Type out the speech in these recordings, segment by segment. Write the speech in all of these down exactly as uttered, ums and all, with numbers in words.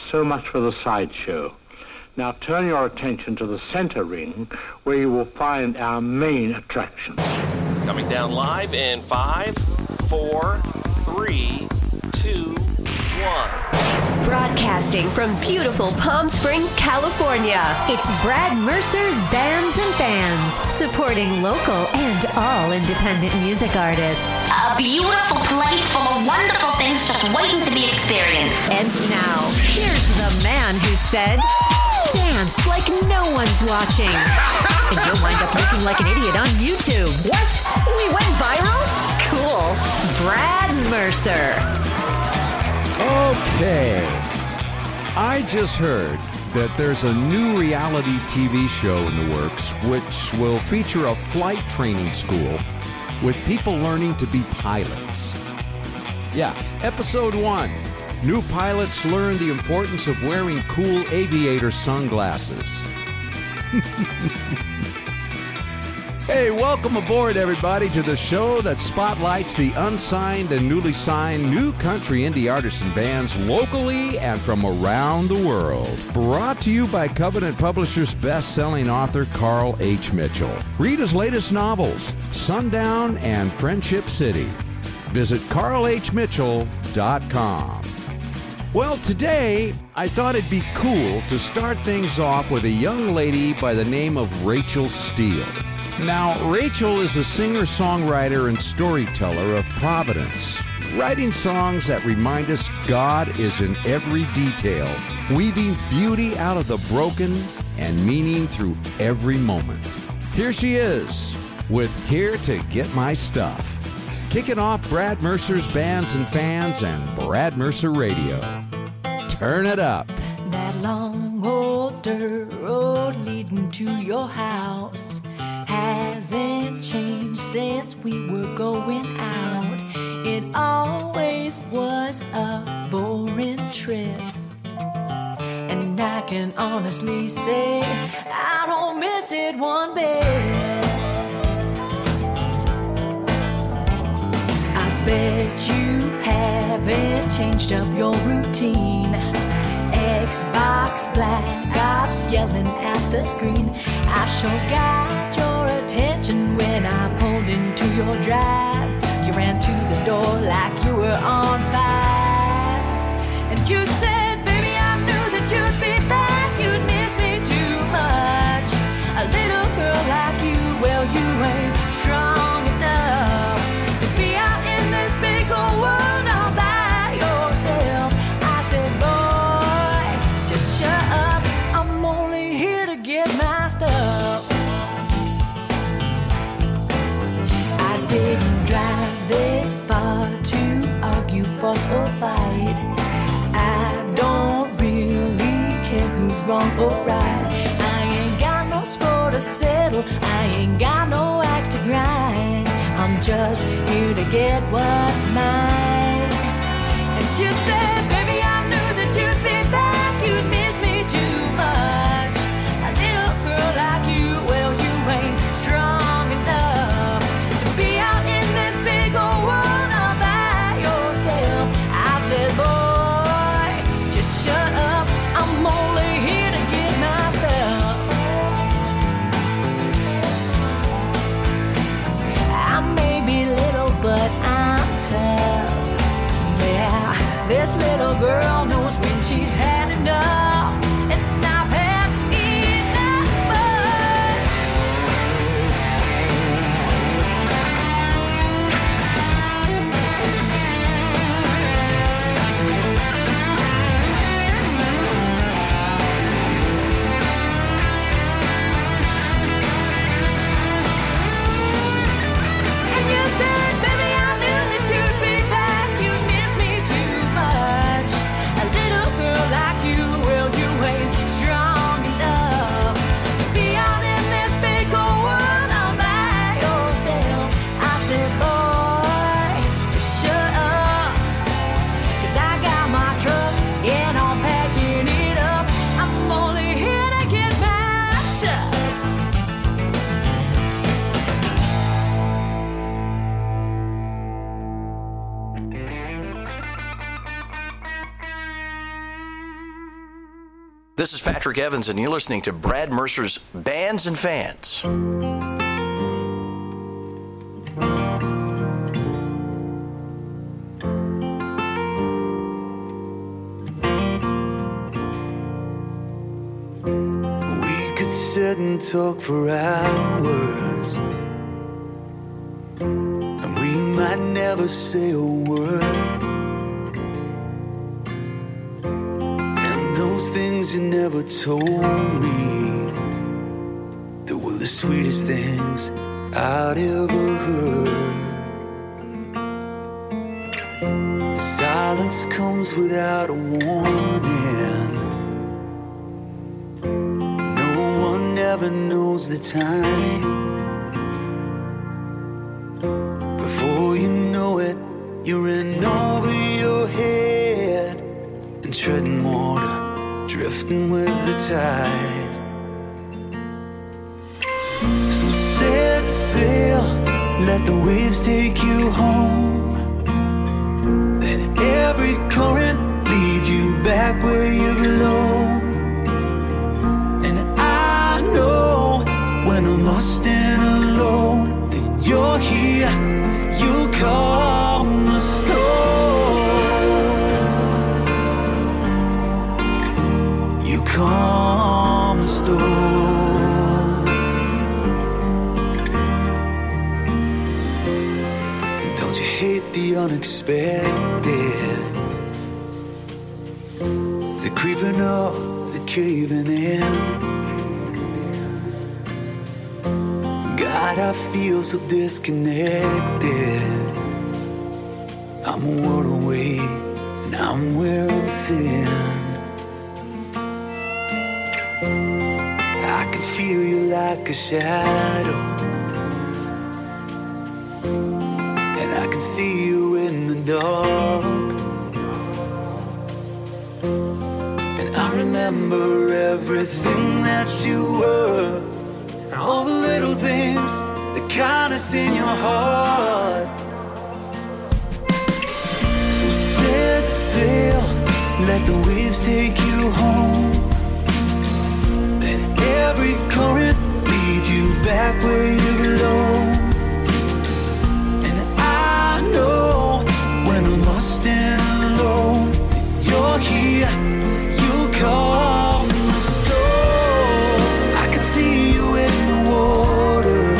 So much for the sideshow. Now turn your attention to the center ring, where you will find our main attraction. Coming down live in five, four, three, two, one. Broadcasting from beautiful Palm Springs, California, it's Brad Mercer's Bands and Fans, supporting local and all independent music artists. A beautiful place full of wonderful things just waiting to be experienced. And now, here's the man who said, dance like no one's watching. And you'll wind up looking like an idiot on YouTube. What? We went viral? Cool. Brad Mercer. Okay. I just heard that there's a new reality T V show in the works which will feature a flight training school with people learning to be pilots. Yeah, episode one. New pilots learn the importance of wearing cool aviator sunglasses. Hey, welcome aboard, everybody, to the show that spotlights the unsigned and newly signed new country indie artists and bands locally and from around the world. Brought to you by Covenant Publishers best-selling author Carl H. Mitchell. Read his latest novels, Sundown and Friendship City. Visit carl h mitchell dot com. Well, today, I thought it'd be cool to start things off with a young lady by the name of Rachel Steele. Now, Rachel is a singer-songwriter and storyteller of Providence, writing songs that remind us God is in every detail, weaving beauty out of the broken and meaning through every moment. Here she is with Here to Get My Stuff. Kicking off Brad Mercer's Bands and Fans and Brad Mercer Radio. Turn it up. That long old dirt road leading to your house hasn't changed since we were going out. It always was a boring trip, and I can honestly say I don't miss it one bit. I bet you haven't changed up your routine. Xbox, Black Ops, yelling at the screen. I sure got your attention when I pulled into your drive. You ran to the door like you were on fire, and you said, baby, I knew that you'd be back. You'd miss me too much. A little girl like you, well, you ain't strong enough to be out in this big old world all by yourself. I said, boy, just shut up. I'm only here to get my stuff. I didn't drive this far to argue, fuss, or fight. I don't really care who's wrong or right. I ain't got no score to settle. I ain't got no axe to grind. I'm just here to get what's mine. And you said, baby, I knew that you'd be back. You'd miss me too much. A little girl like you, well, you ain't strong enough to be out in this big old world all by yourself. I said, boy, just shut up. I'm only here to get my stuff. I may be little, but I'm tough. Yeah, this little girl knows when she's had enough, and I've had enough fun. And you said, baby, I knew that you'd be back. You'd miss me too much. A little girl like you, well, you ain't strong This is Patrick Evans, and you're listening to Brad Mercer's Bands and Fans. We could sit and talk for hours, and we might never say a word. Those things you never told me, that were the sweetest things I'd ever heard. Silence comes without a warning. No one ever knows the time. Before you know it, you're in over your head and treading water, drifting with the tide. So set sail, let the waves take you home. Let every current lead you back where you belong. And I know when I'm lost and alone, that you're here, you calm the storm. Calm the storm. Don't you hate the unexpected? The creeping up, the caving in. God, I feel so disconnected. I'm a world away, and I'm wearing thin. I can feel you like a shadow, and I can see you in the dark. And I remember everything that you were, all the little things, the kindness in your heart. So set sail, let the waves take you home. Every current lead you back where you belong. And I know when I'm lost and alone, that you're here, you calm the storm. I can see you in the water,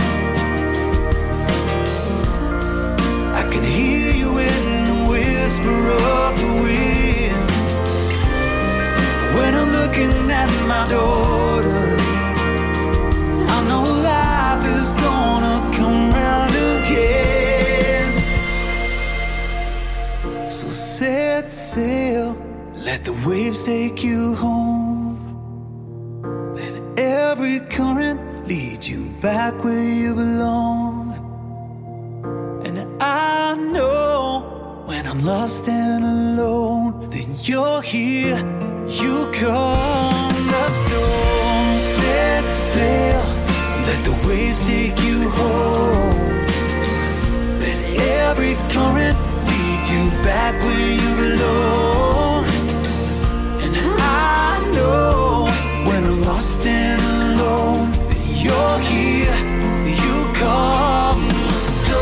I can hear you in the whisper of the wind. When I'm looking at my daughter, I know life is gonna come round again. So set sail, let the waves take you home. Let every current lead you back where you belong. And I know when I'm lost and alone, then you're here, you calm the storm. Set sail, let the waves take you home. Let every current lead you back where you belong. And I know when I'm lost and alone, that you're here, you calm the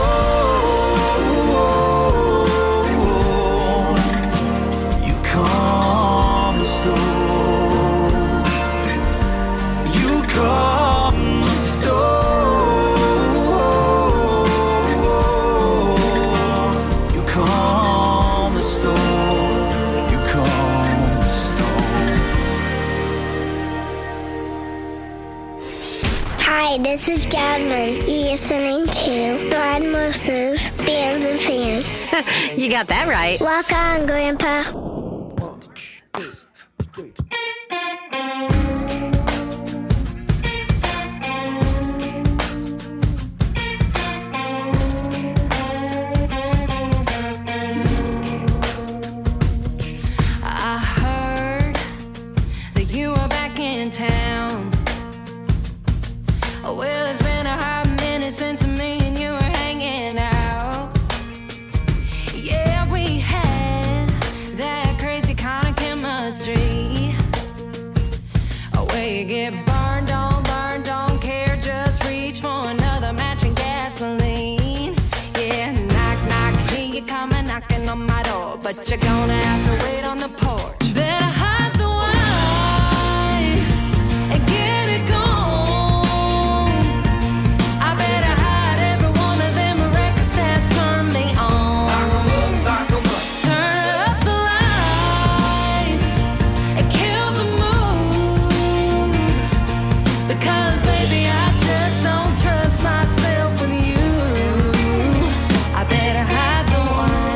storm. You calm the storm. You calm the storm. You calm the storm. You calm the storm. Hi, this is Jasmine. You're listening to Brad Mercer's Bands and Fans. You got that right. Walk on, Grandpa. I heard that you are back in town. Oh, well, it's been a hot minute since me and you were hanging out. Yeah, we had that crazy kind of chemistry. you get burned, don't learn, don't care, just reach for another match and gasoline. Yeah, knock, knock, hear you coming, knocking on my door, but you're gonna have to wait on the porch. Better hide the wine and get it gone. I better hide every one of them records that turn me on. Turn up the lights and kill the mood, because baby I just don't trust myself with you. I better hide the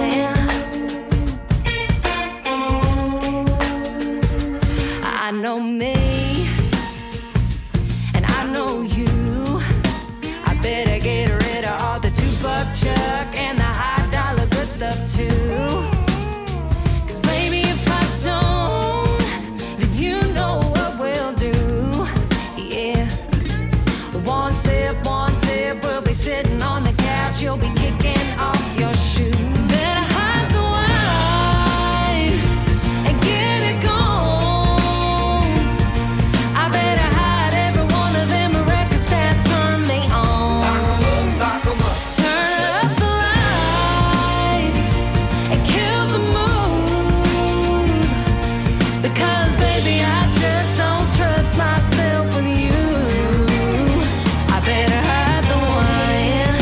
wine. I know me and I know you. I better get rid of all the two-buck chuck and the high dollar good stuff too. 'Cause baby if I don't, then you know what we'll do. Yeah. One sip, one tip, we'll be sitting on the couch, you'll be kicking off your shoes. Better hide the wine and get it gone. I better hide every one of them records that turn me on. Turn up the lights and kill the mood, because baby I just don't trust myself with you. I better hide the wine.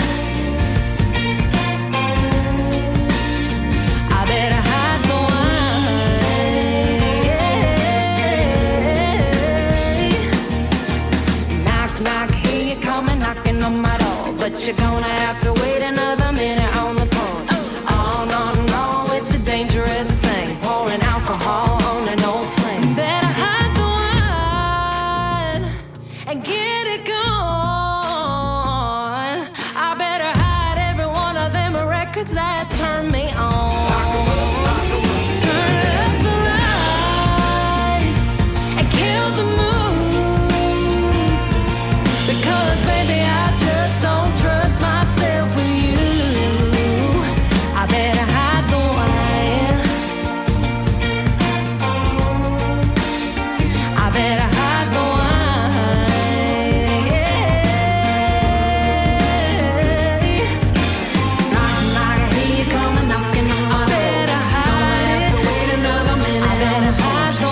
I better hide the wine. Yeah. Knock, knock, hear you coming, knocking on my door, but you're gonna have to wait another minute on the porch. Oh no, no, it's a dangerous thing, pouring alcohol on an old flame. Better hide the wine and get it gone. I better hide every one of them records that turn me on. Turn up the lights and kill the mood, because baby I just don't trust myself with you. I better hide the wine. I better hide the wine. Yeah. Knock, knock, I hear you coming, knocking on my door. I better hide it. Wait another minute. I better hide the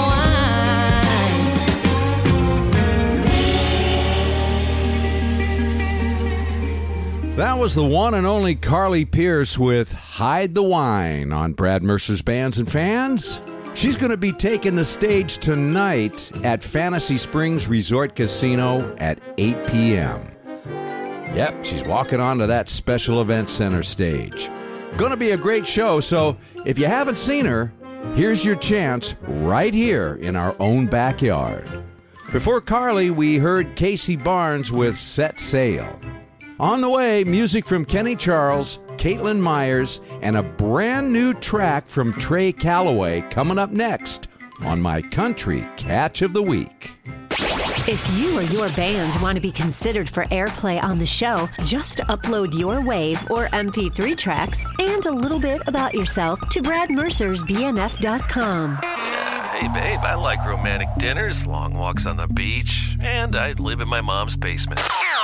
wine. That was the one and only Carly Pearce with Hide the Wine on Brad Mercer's Bands and Fans. She's going to be taking the stage tonight at Fantasy Springs Resort Casino at eight p.m. Yep, she's walking onto that special event center stage. Going to be a great show, so if you haven't seen her, here's your chance right here in our own backyard. Before Carly, we heard Casey Barnes with Set Sail. On the way, music from Kenny Charles, Caitlin Myers, and a brand new track from Trey Calloway coming up next on my Country Catch of the Week. If you or your band want to be considered for airplay on the show, just upload your WAV or M P three tracks and a little bit about yourself to brad mercers b n f dot com. Yeah, hey, babe, I like romantic dinners, long walks on the beach, and I live in my mom's basement.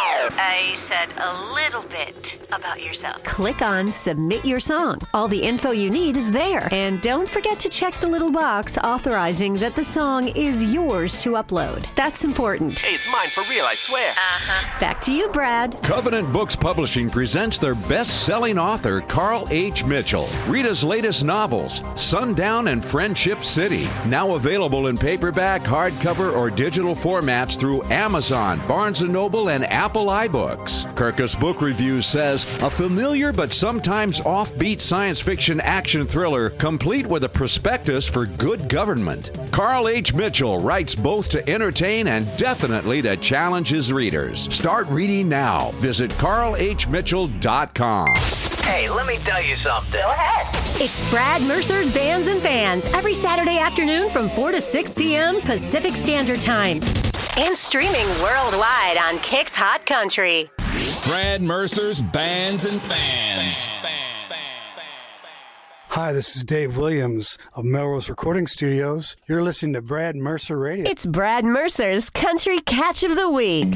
I said a little bit about yourself. Click on Submit Your Song. All the info you need is there. And don't forget to check the little box authorizing that the song is yours to upload. That's important. Hey, it's mine for real, I swear. Uh-huh. Back to you, Brad. Covenant Books Publishing presents their best-selling author, Carl H. Mitchell. Read his latest novels, Sundown and Friendship City. Now available in paperback, hardcover, or digital formats through Amazon, Barnes and Noble, and Apple iBooks. Kirkus Book Reviews says, a familiar but sometimes offbeat science fiction action thriller complete with a prospectus for good government. Carl H. Mitchell writes both to entertain and definitely to challenge his readers. Start reading now. Visit carl h mitchell dot com. Hey, let me tell you something. Go ahead. It's Brad Mercer's Bands and Fans every Saturday afternoon from four to six p.m. Pacific Standard Time. And streaming worldwide on Kicks Hot Country. Brad Mercer's Bands and Fans. Hi, this is Dave Williams of Melrose Recording Studios. You're listening to Brad Mercer Radio. It's Brad Mercer's Country Catch of the Week.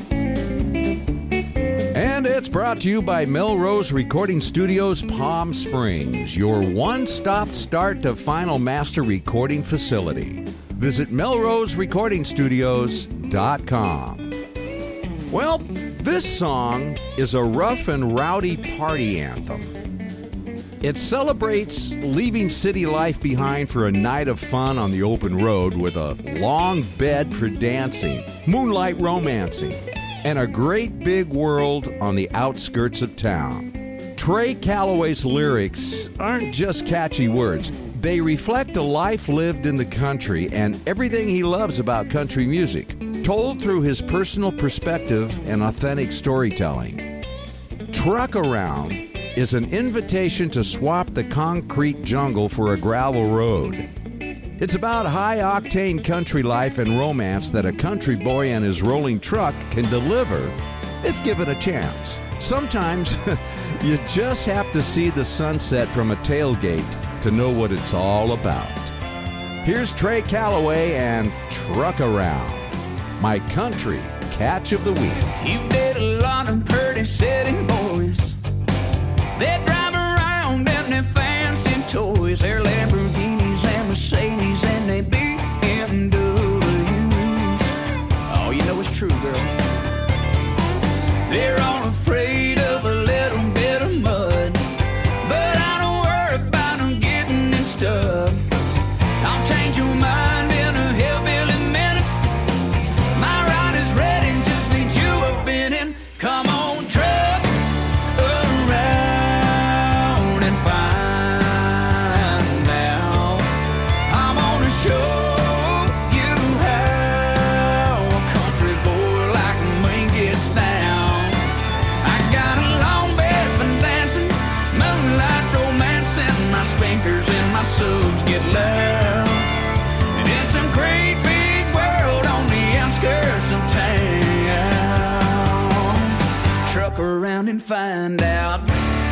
And it's brought to you by Melrose Recording Studios, Palm Springs, your one-stop start to final master recording facility. Visit melrose recording studios dot com. Well, this song is a rough and rowdy party anthem. It celebrates leaving city life behind for a night of fun on the open road with a long bed for dancing, moonlight romancing, and a great big world on the outskirts of town. Trey Calloway's lyrics aren't just catchy words. They reflect a life lived in the country and everything he loves about country music, told through his personal perspective and authentic storytelling. Truck Around is an invitation to swap the concrete jungle for a gravel road. It's about high-octane country life and romance that a country boy and his rolling truck can deliver if given a chance. Sometimes you just have to see the sunset from a tailgate to know what it's all about. Here's Trey Calloway and Truck Around, my country catch of the week. You did a lot of pretty city boys. They drive around in their fancy toys, their Lamborghinis and Mercedes and they B M Ws. Oh, you know it's true, girl. They're all afraid of a little bit of mud, but I don't worry about them getting in stuff. I'll change your mind in a hillbilly minute. My ride is ready, just need you up in it. Come on, truck around and find out. I'm gonna show you how a country boy like me gets down. I got a long bed for dancing, moonlight romancing, my speakers and my subs get loud. And it's a great big world on the outskirts of town. Truck around and find out.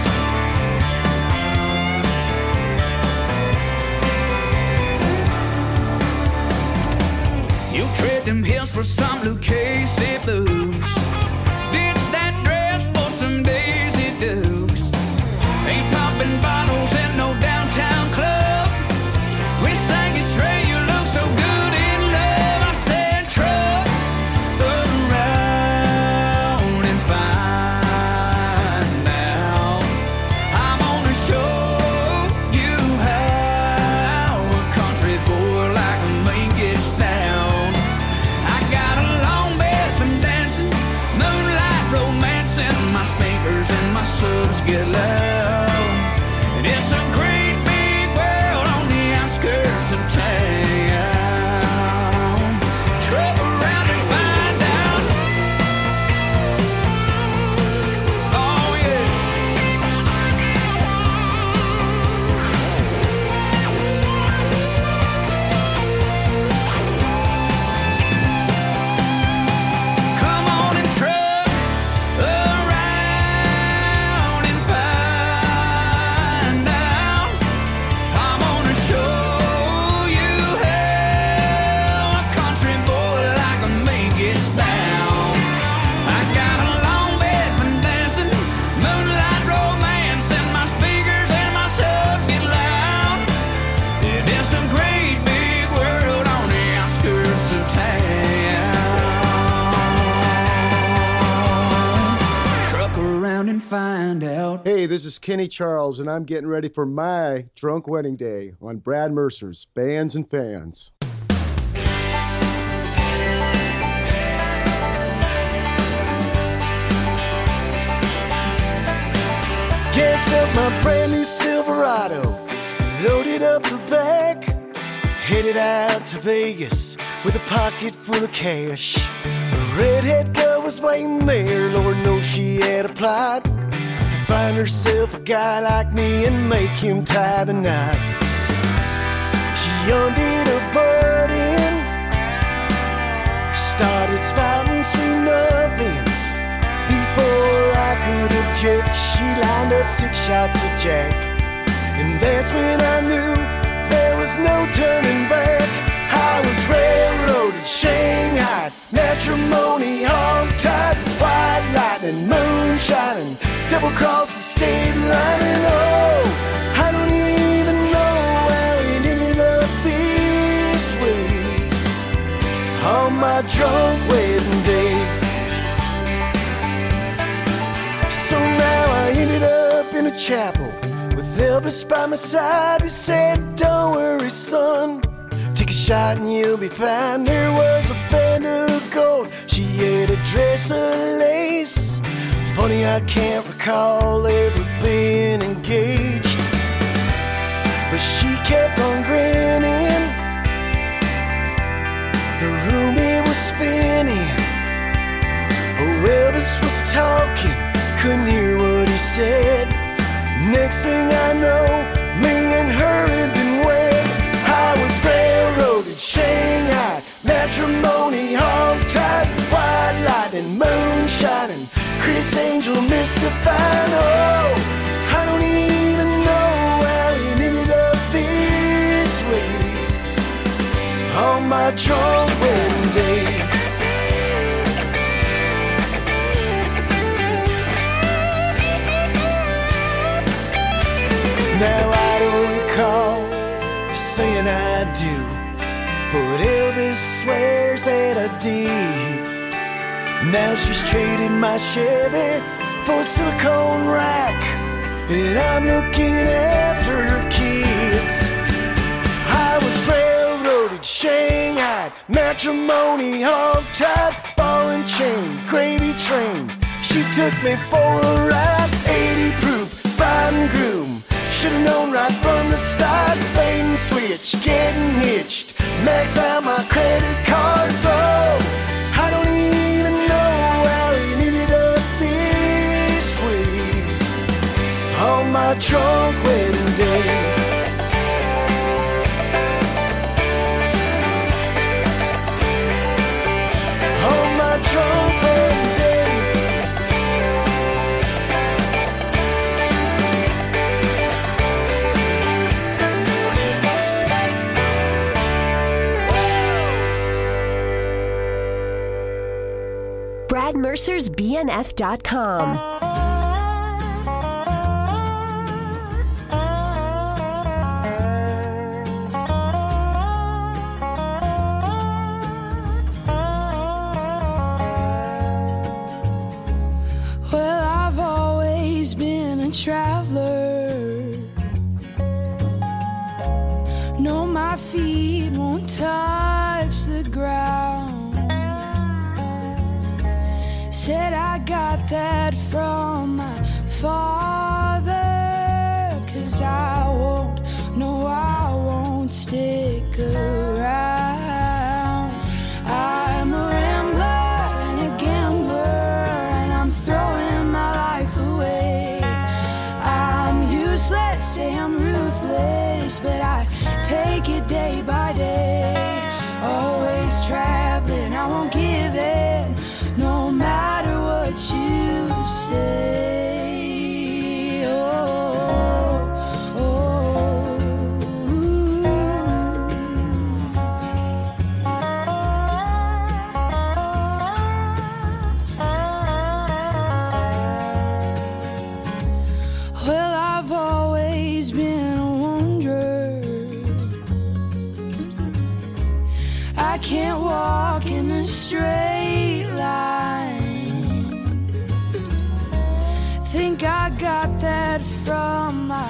You tread them hills for some Lucchese blues. Ditch that dress for some Daisy Dukes. Ain't popping bottles in no downtown club. We sang it straight, you look so good in love. I said truck around and find out. I'm gonna show you how a country boy like me gets down. I got a long bed for dancing, moonlight romancing, my speakers and my subs get loud. And it's a great big world on the outskirts of town. Truck around and find out. Oh yeah. Come on and truck around and find out. I'm gonna show you how a country boy like me gets down. I got a long bed for dancing, moonlight romance, and my speakers and my subs get loud. It is a great big world on the outskirts of town. Truck around and find out. Hey, this is Kenny Charles, and I'm getting ready for my drunk wedding day on Brad Mercer's Bands and Fans. Gas up my brand new Silverado, loaded up the back, headed out to Vegas with a pocket full of cash. A redhead girl was waiting there, Lord knows she had applied to find herself a guy like me and make him tie the knot. She undid her burden, started spouting sweet nothings. Before I could object, she lined up six shots of Jack, and That's when I knew there was no turning back. I was railroaded, Shanghai, matrimony, hog-tied, white lightning, moonshining, double-cross the state line, and oh, I don't even know how it ended up this way on my drunk wedding day. So now I ended up in a chapel with Elvis by my side. He said, don't worry, son, take a shot and you'll be fine. There was a band of gold, she had a dress of lace. Funny, I can't recall ever being engaged, but she kept on grinning. The room it was spinning. Oh, Elvis was talking, couldn't hear what he said. Next thing I know, me and her had been wed. I was railroaded, Shanghai, matrimony, hog-tied, white lightning, moonshining, Chris Angel, Mister Fine. Oh, I don't even know how it ended up this way on my drunk wedding day. Now I don't recall saying I do, but Elvis swears that I did. Now she's traded my Chevy for a silicone rack, and I'm looking after her kids. I was railroaded, Shanghai, matrimony, hog-tied, ball and chain, gravy train. She took me for a ride, eighty proof, bride and groom. Should've known right from the start, bait and switch, getting hitched, max out my credit cards. Oh, I don't even know how it ended up this way on my drunk wedding day. On my drunk wedding day. Brad Mercer's B N F dot com. Well, I've always been a traveler. No, my feet won't touch the ground. Said I got that from my father, 'cause I won't, no, I won't stick around. I'm a rambler and a gambler, and I'm throwing my life away. I'm useless, say I'm ruthless, but I take it day by day. Always traveling, I won't give in, no matter what you say. Oh, oh, well, I've always been a wanderer. I can't walk in a straight line. Think I got that from my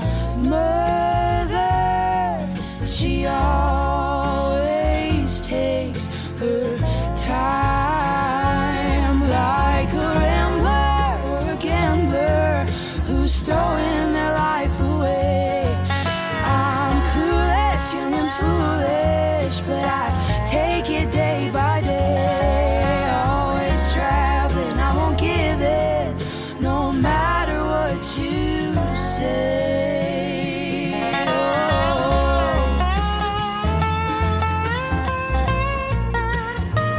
mother. She always takes her time, like a rambler or a gambler who's throwing their life away. I'm clueless, young and foolish, but I take it day by day. Always traveling, I won't give in, no matter what you say. Oh.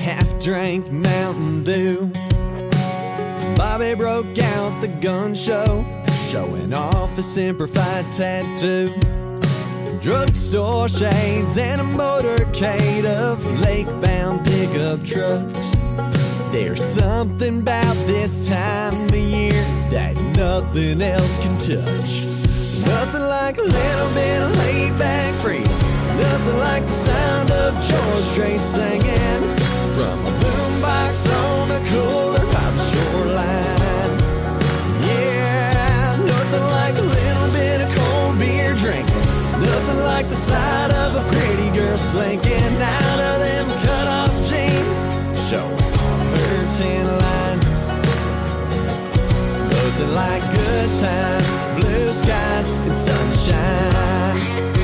half-drank Mountain Dew. Bobby broke out the gun show, showing off a simplified tattoo. Drugstore shades and a motorcade of lake-bound pickup trucks. There's something about this time of year that nothing else can touch. Nothing like a little bit of laid-back freedom. Nothing like the sound of George Strait singing from a boombox on the cooler by the shoreline. Yeah, nothing like a little bit of cold beer drinking. Nothing like the sight of a pretty girl slinking out of them cut-off jeans, showing her tan line. Nothing like good times, blue skies, and sunshine.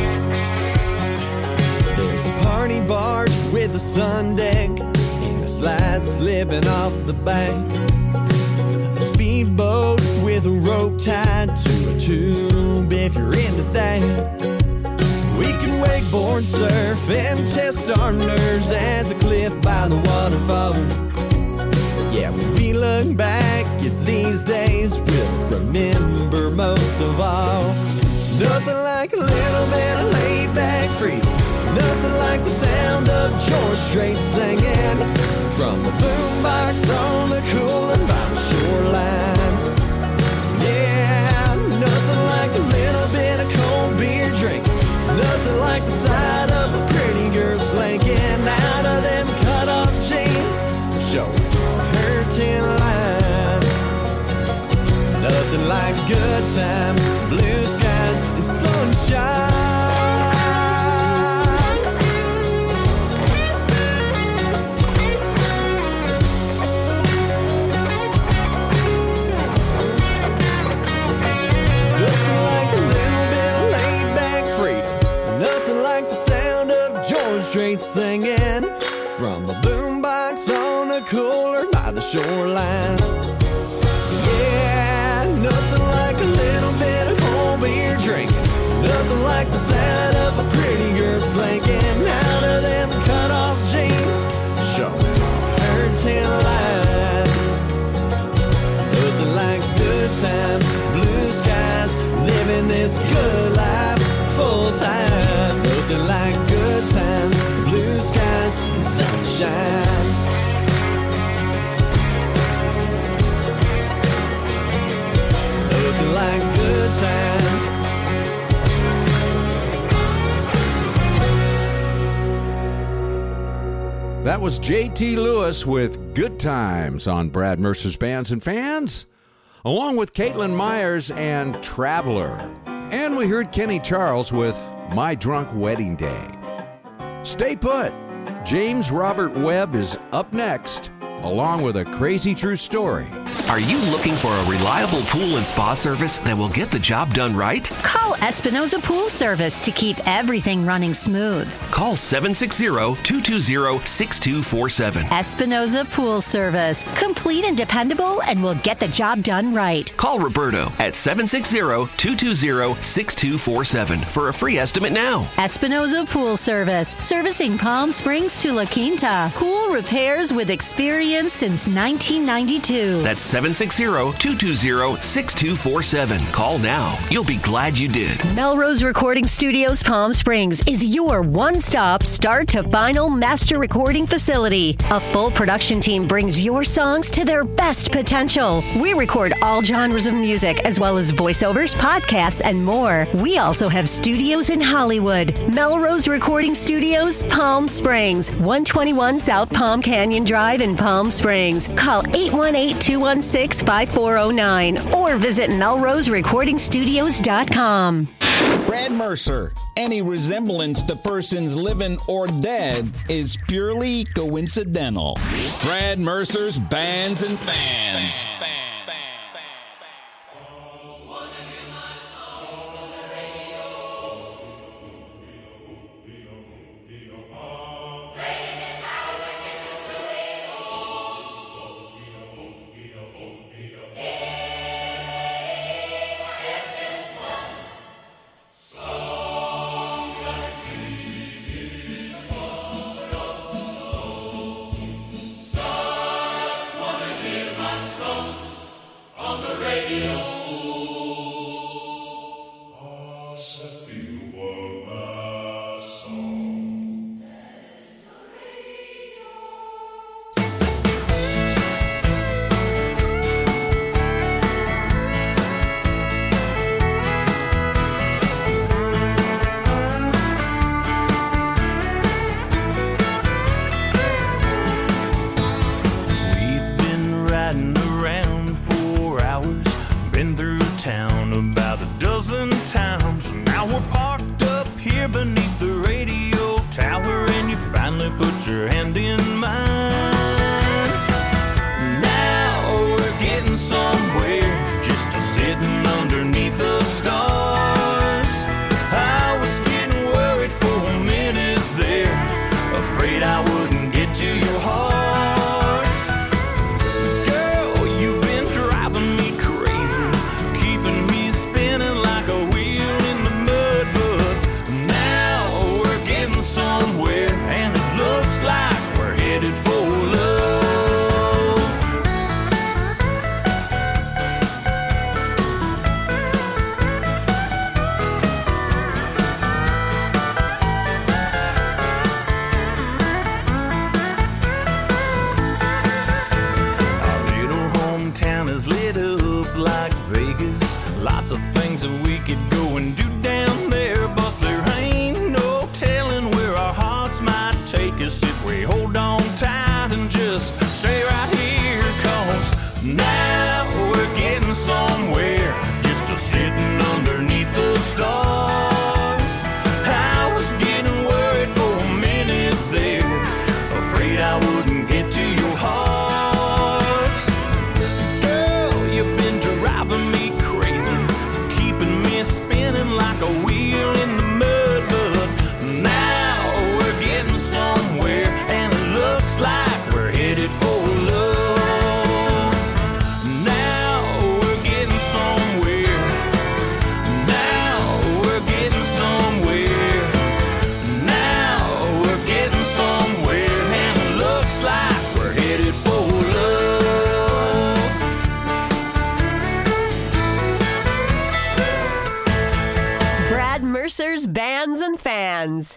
There's a party barge with a sun deck and a slide slipping off the bank. A speedboat with a rope tied to a tube if you're into that. We can wakeboard, surf, and test our nerves at the cliff by the waterfall. Yeah, when we look back, it's these days we'll remember most of all. Nothing like a little bit of laid-back freedom. Nothing like the sound of George Strait singing from a boombox on the cooler by the shoreline. Yeah, nothing like a little bit of cold beer drinking. Nothing like the sight of a pretty girl slinking out of them cut-off jeans, showing her tan line. Nothing like good times, blue skies, and sunshine. Nothing like a little bit of laid-back freedom. Nothing like the sound of George Strait singing from a boombox on a cooler by the shoreline. Yeah, nothing like a little bit of cold beer drinking. Nothing like the sound of a pretty girl slinking out of them cut-off jeans, showing off her tan line. Nothing like good times, blue skies, living this good life full time. Nothing like good times, blue skies, and sunshine. Nothing like good times. That was J T Lewis with Good Times on Brad Mercer's Bands and Fans, along with Caitlin Myers and Traveler. And we heard Kenny Charles with My Drunk Wedding Day. Stay put. James Robert Webb is up next, along with a crazy true story. Are you looking for a reliable pool and spa service that will get the job done right? Call Espinoza Pool Service to keep everything running smooth. Call seven six zero, two two zero, six two four seven. Espinoza Pool Service. Complete and dependable, and will get the job done right. Call Roberto at seven six zero, two two zero, six two four seven for a free estimate now. Espinoza Pool Service. Servicing Palm Springs to La Quinta. Pool repairs with experience since nineteen ninety-two. That's seven six zero, two two zero, six two four seven. Call now. You'll be glad you did. Melrose Recording Studios Palm Springs is your one-stop start to final master recording facility. A full production team brings your songs to their best potential. We record all genres of music as well as voiceovers, podcasts, and more. We also have studios in Hollywood. Melrose Recording Studios Palm Springs, one twenty-one South Palm Canyon Drive in Palm Springs. Call eight one eight, two one six, five four zero nine or visit melrose recording studios dot com. Brad Mercer. Any resemblance to persons living or dead is purely coincidental. Brad Mercer's Bands and Fans. things that we could go and do down there, but there ain't no telling where our hearts might take us if we hold on tight and just stay right here. Cause now we're getting somewhere, just a sitting underneath the stars. I was getting worried for a minute there, afraid I wouldn't get to your heart. Girl, you've been driving me crazy, keeping me spinning like a wheel in the mud. But now we're getting somewhere, and it looks like we're headed for love. Now we're getting somewhere. Now we're getting somewhere. Now we're getting somewhere, and it looks like we're headed for love. Brad Mercer's Bands and Fans.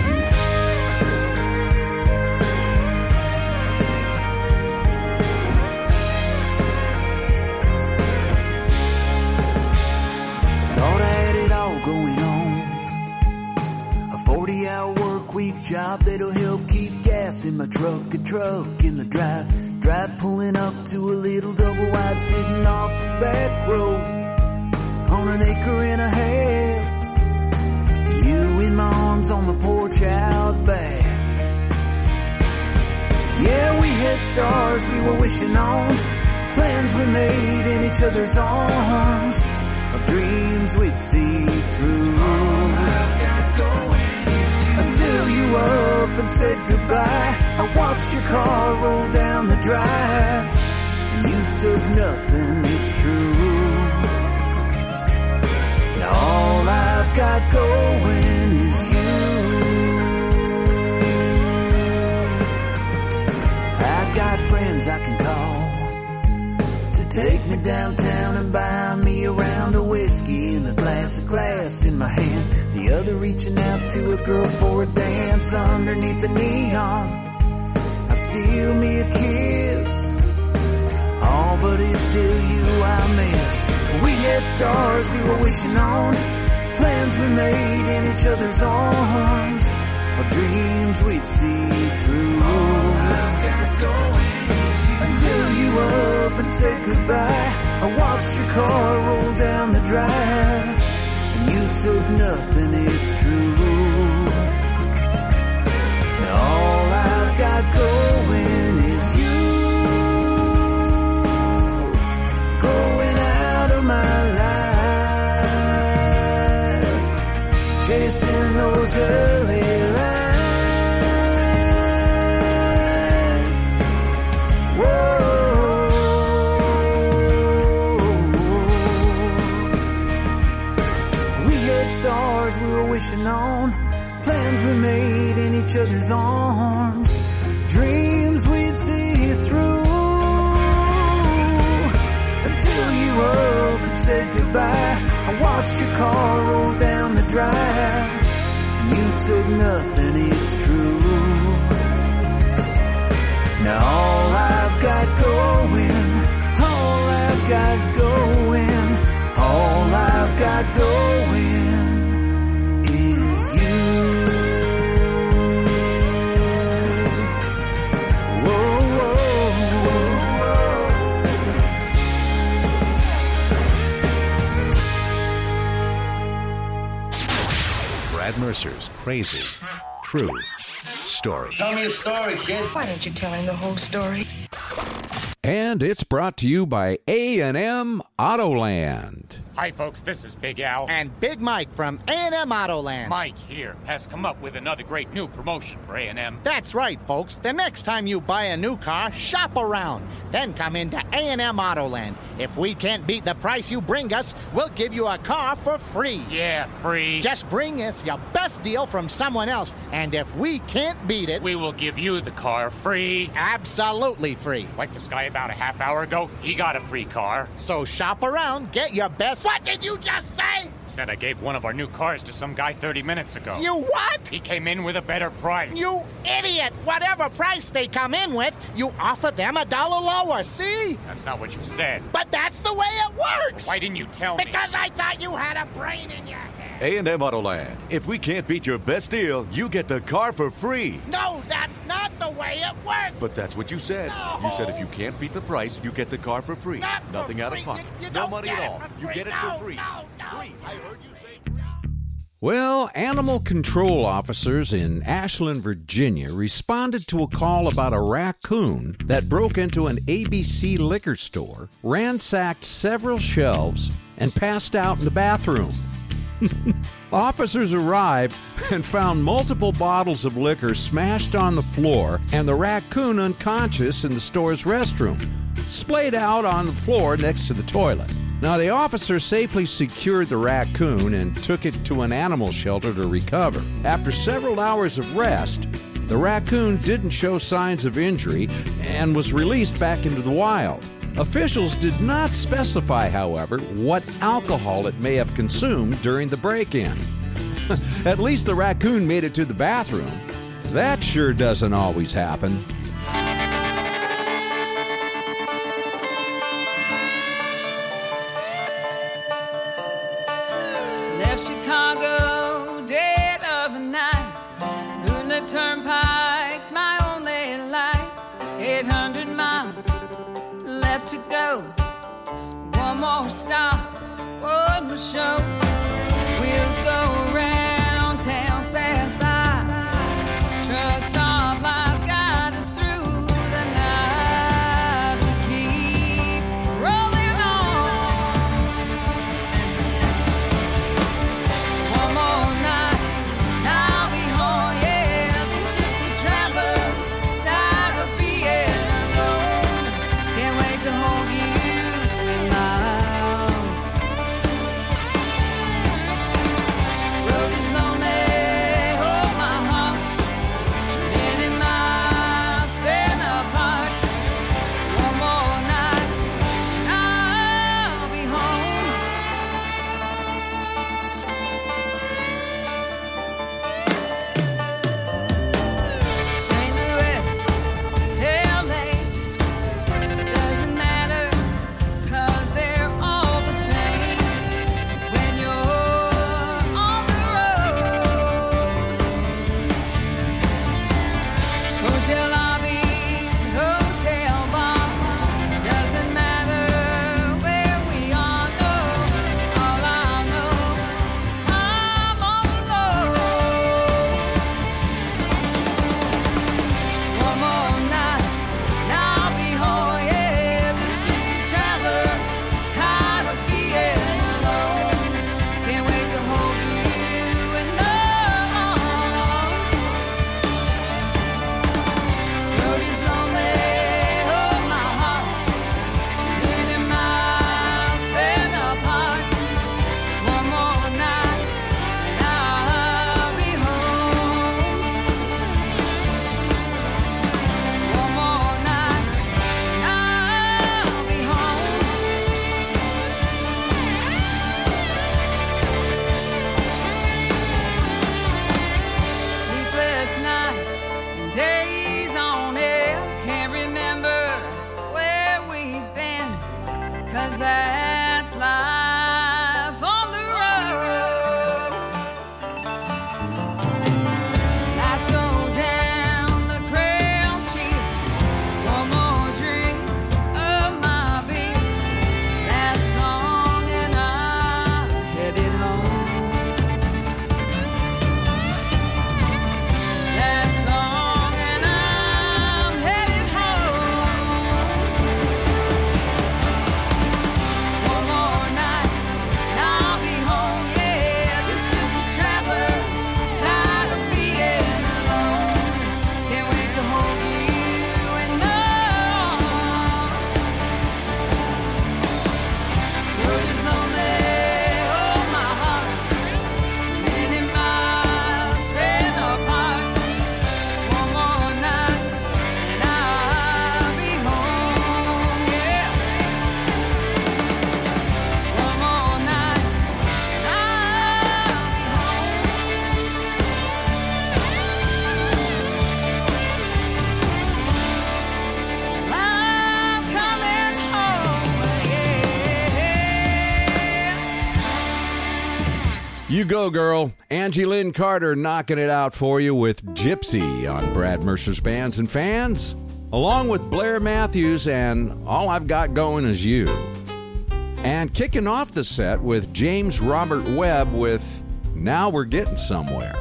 Thought I had it all going on. A forty-hour work week job that'll help keep gas in my truck. A truck in the drive. Drive pulling up to a little double wide sitting off the back road on an acre and a half. You in my arms on the porch out back. Yeah, we had stars we were wishing on. Plans we made in each other's arms. Of dreams we'd see through. Until you were up and said goodbye, I watched your car roll down the drive, and you took nothing, it's true. Now all I've got going is you. I got friends I can call to take me downtown and buy me a round of whiskey and a glass of glass in my hand. The other reaching out to a girl for a dance underneath the neon. I steal me a kiss. Oh, but it's still you I miss. We had stars we were wishing on. Plans we made in each other's arms. Of dreams we'd see through. Until you were up and said goodbye, I watched your car roll down the drive, and you took nothing, it's true. Now all I've got going is you. Going out of my life, chasing those early lights. Stars we were wishing on, plans we made in each other's arms, dreams we'd see through. Until you were up and said goodbye, I watched your car roll down the drive, and you took nothing, it's true. Now all I've got going, all I've got going, all I've got going is you. Whoa, whoa, whoa. Brad Mercer's crazy, true story. Tell me a story, kid. Why don't you tell him the whole story? And it's brought to you by A and M Autoland. Hi, folks, this is Big Al. And Big Mike from A and M Autoland. Mike here has come up with another great new promotion for A and M. That's right, folks. The next time you buy a new car, shop around. Then come into A and M Autoland. If we can't beat the price you bring us, we'll give you a car for free. Yeah, free. Just bring us your best deal from someone else, and if we can't beat it, we will give you the car free. Absolutely free. Like this guy about a half hour ago, he got a free car. So shop around, get your best... What did you just say? Said I gave one of our new cars to some guy thirty minutes ago. You what? He came in with a better price. You idiot! Whatever price they come in with, you offer them a dollar lower, see? That's not what you said. But that's the way it works! Why didn't you tell me? Because I thought you had a brain in your head. A and M Autoland. If we can't beat your best deal, you get the car for free. No, that's not the way it works! But that's what you said. No. You said if you can't beat the price, you get the car for free. Not Nothing for out free. of pocket. You, you no don't money get at it all. for You free. get it no, for free. No, no. Free. I heard you say free. Well, animal control officers in Ashland, Virginia responded to a call about a raccoon that broke into an A B C liquor store, ransacked several shelves, and passed out in the bathroom. Officers arrived and found multiple bottles of liquor smashed on the floor and the raccoon unconscious in the store's restroom, splayed out on the floor next to the toilet. Now, the officer safely secured the raccoon and took it to an animal shelter to recover. After several hours of rest, the raccoon didn't show signs of injury and was released back into the wild. Officials did not specify, however, what alcohol it may have consumed during the break-in. At least the raccoon made it to the bathroom. That sure doesn't always happen. Left Chicago dead of the night. Moonlit Turnpike's my only light. eight hundred miles left to go. One more stop, one more show. Wheels go around, towns pass by. Truck stop lights guide us through the night. We keep rolling on. One more night, and I'll be home. Yeah, this gypsy traveler's tired of being alone. Can't wait to hold you in my arms. Road is lonely, hold my heart. Too many miles spent apart. One more night, and I'll be home. Saint Louis, L A, doesn't matter, 'cause they're all the same when you're on the road. Hotel lobbies, hotel bars, doesn't matter where we are, no. All I know is I'm on the road. One more night, and I'll be home. Yeah, this gypsy traveler's tired of being alone. Can't wait to hold you in my arms. Road is lonely, hold my heart. Too many miles spent apart. One more night, and I'll be home. One more night, and I'll be home. Sleepless nights and days on end. Can't remember where we've been, 'cause that's life on the road. Lights go down, the crowd cheers. One more drink of my beer. That song and I'm headed home. That song and I'm headed home. You go, girl. Angie Lynn Carter knocking it out for you with Gypsy on Brad Mercer's Bands and Fans, along with Blair Matthews and All I've Got Going Is You. And kicking off the set with James Robert Webb with Now We're Getting Somewhere.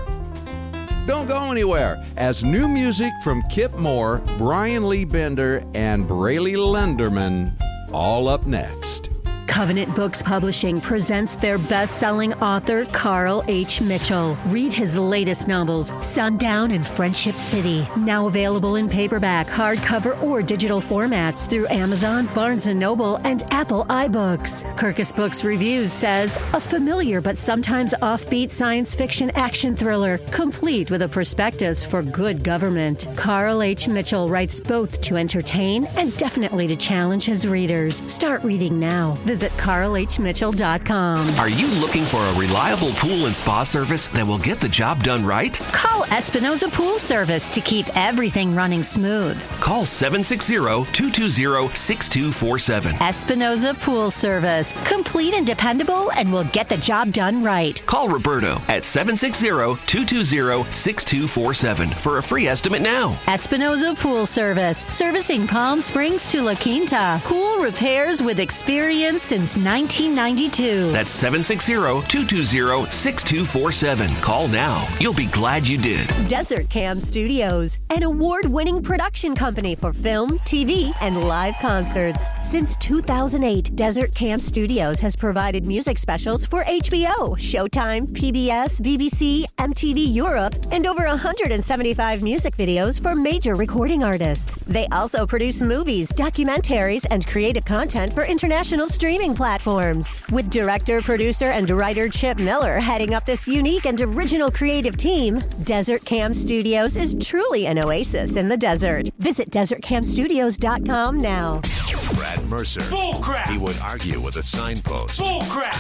Don't go anywhere, as new music from Kip Moore, Brian Lee Bender, and Braley Lenderman, all up next. Covenant Books Publishing presents their best-selling author, Carl H. Mitchell. Read his latest novels, Sundown and Friendship City, now available in paperback, hardcover, or digital formats through Amazon, Barnes and Noble, and Apple iBooks. Kirkus Books Reviews says, a familiar but sometimes offbeat science fiction action thriller, complete with a prospectus for good government. Carl H. Mitchell writes both to entertain and definitely to challenge his readers. Start reading now. Visit carl h mitchell dot com. Are you looking for a reliable pool and spa service that will get the job done right? Call Espinoza Pool Service to keep everything running smooth. Call seven six zero, two two zero, six two four seven. Espinoza Pool Service. Complete and dependable, and will get the job done right. Call Roberto at seven six zero, two two zero, six two four seven for a free estimate now. Espinoza Pool Service. Servicing Palm Springs to La Quinta. Pool repairs with experience since nineteen ninety-two. That's seven six zero, two two zero, six two four seven. Call now. You'll be glad you did. Desert Cam Studios, an award-winning production company for film, T V, and live concerts. Since two thousand eight, Desert Cam Studios has provided music specials for H B O, Showtime, P B S, B B C, M T V Europe, and over one hundred seventy-five music videos for major recording artists. They also produce movies, documentaries, and creative content for international streaming platforms. With director, producer, and writer Chip Miller heading up this unique and original creative team, Desert Cam Studios is truly an oasis in the desert. Visit desert cam studios dot com now. Brad Mercer. Bull crap. He would argue with a signpost. Bull crap.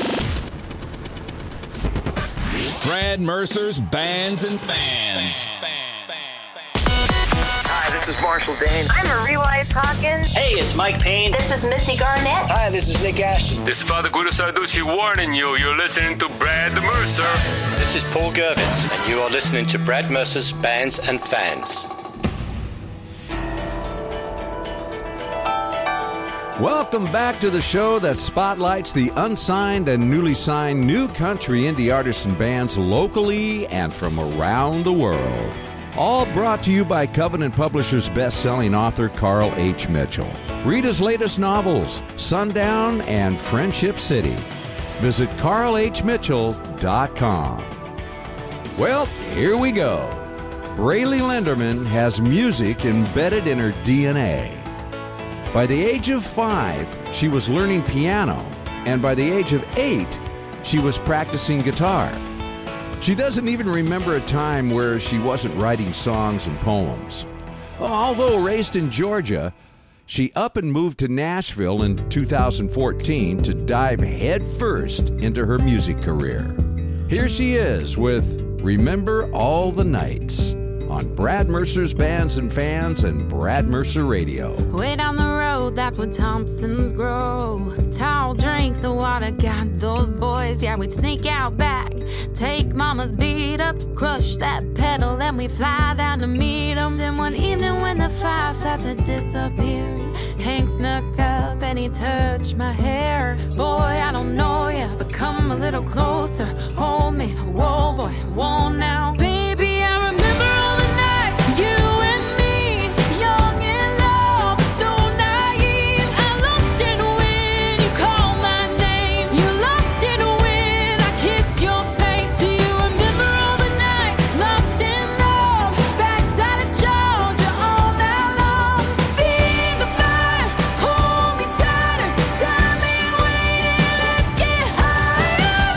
Brad Mercer's Bands and Fans. Hi, this is Marshall Dane. I'm Marie Wise Hawkins. Hey, it's Mike Payne. This is Missy Garnett. Hi, this is Nick Ashton. This is Father Guido Sarducci warning you. You're listening to Brad Mercer. This is Paul Gervitz, and you are listening to Brad Mercer's Bands and Fans. Welcome back to the show that spotlights the unsigned and newly signed new country indie artists and bands locally and from around the world. All brought to you by Covenant Publishers' best-selling author, Carl H. Mitchell. Read his latest novels, Sundown and Friendship City. Visit carl h mitchell dot com. Well, here we go. Braley Lenderman has music embedded in her D N A. By the age of five, she was learning piano, and by the age of eight, she was practicing guitar. She doesn't even remember a time where she wasn't writing songs and poems. Although raised in Georgia, she up and moved to Nashville in two thousand fourteen to dive headfirst into her music career. Here she is with Remember All the Nights on Brad Mercer's Bands and Fans and Brad Mercer Radio. Way down the road, that's where Thompsons grow. Tall drinks of water got those boys. Yeah, we'd sneak out back, take mama's beat up, crush that pedal, then we fly down to meet 'em. Then one evening when the fireflies had disappeared, Hank snuck up and he touched my hair. Boy, I don't know ya, but come a little closer, hold me, whoa boy, whoa now. Baby, I remember all the nights, you and me, young in love, so naive. I lost it when you called my name, you lost it when I kissed your face. Do you remember all the nights, lost in love, backside of Georgia all night long? Finger fire, hold me tighter, time ain't waiting, let's get higher.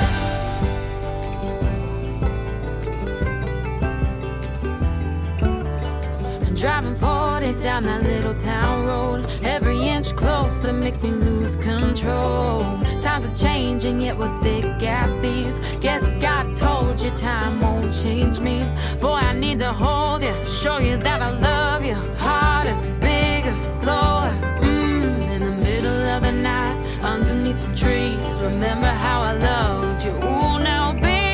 Driving forty down that little town road, every inch closer makes me lose control. Times are changing, yet we're thick as thieves. Guess God told you time won't change me. Boy, I need to hold you, show you that I love you. Harder, bigger, slower. Mmm, in the middle of the night, underneath the trees. Remember how I loved you. Ooh, now, baby.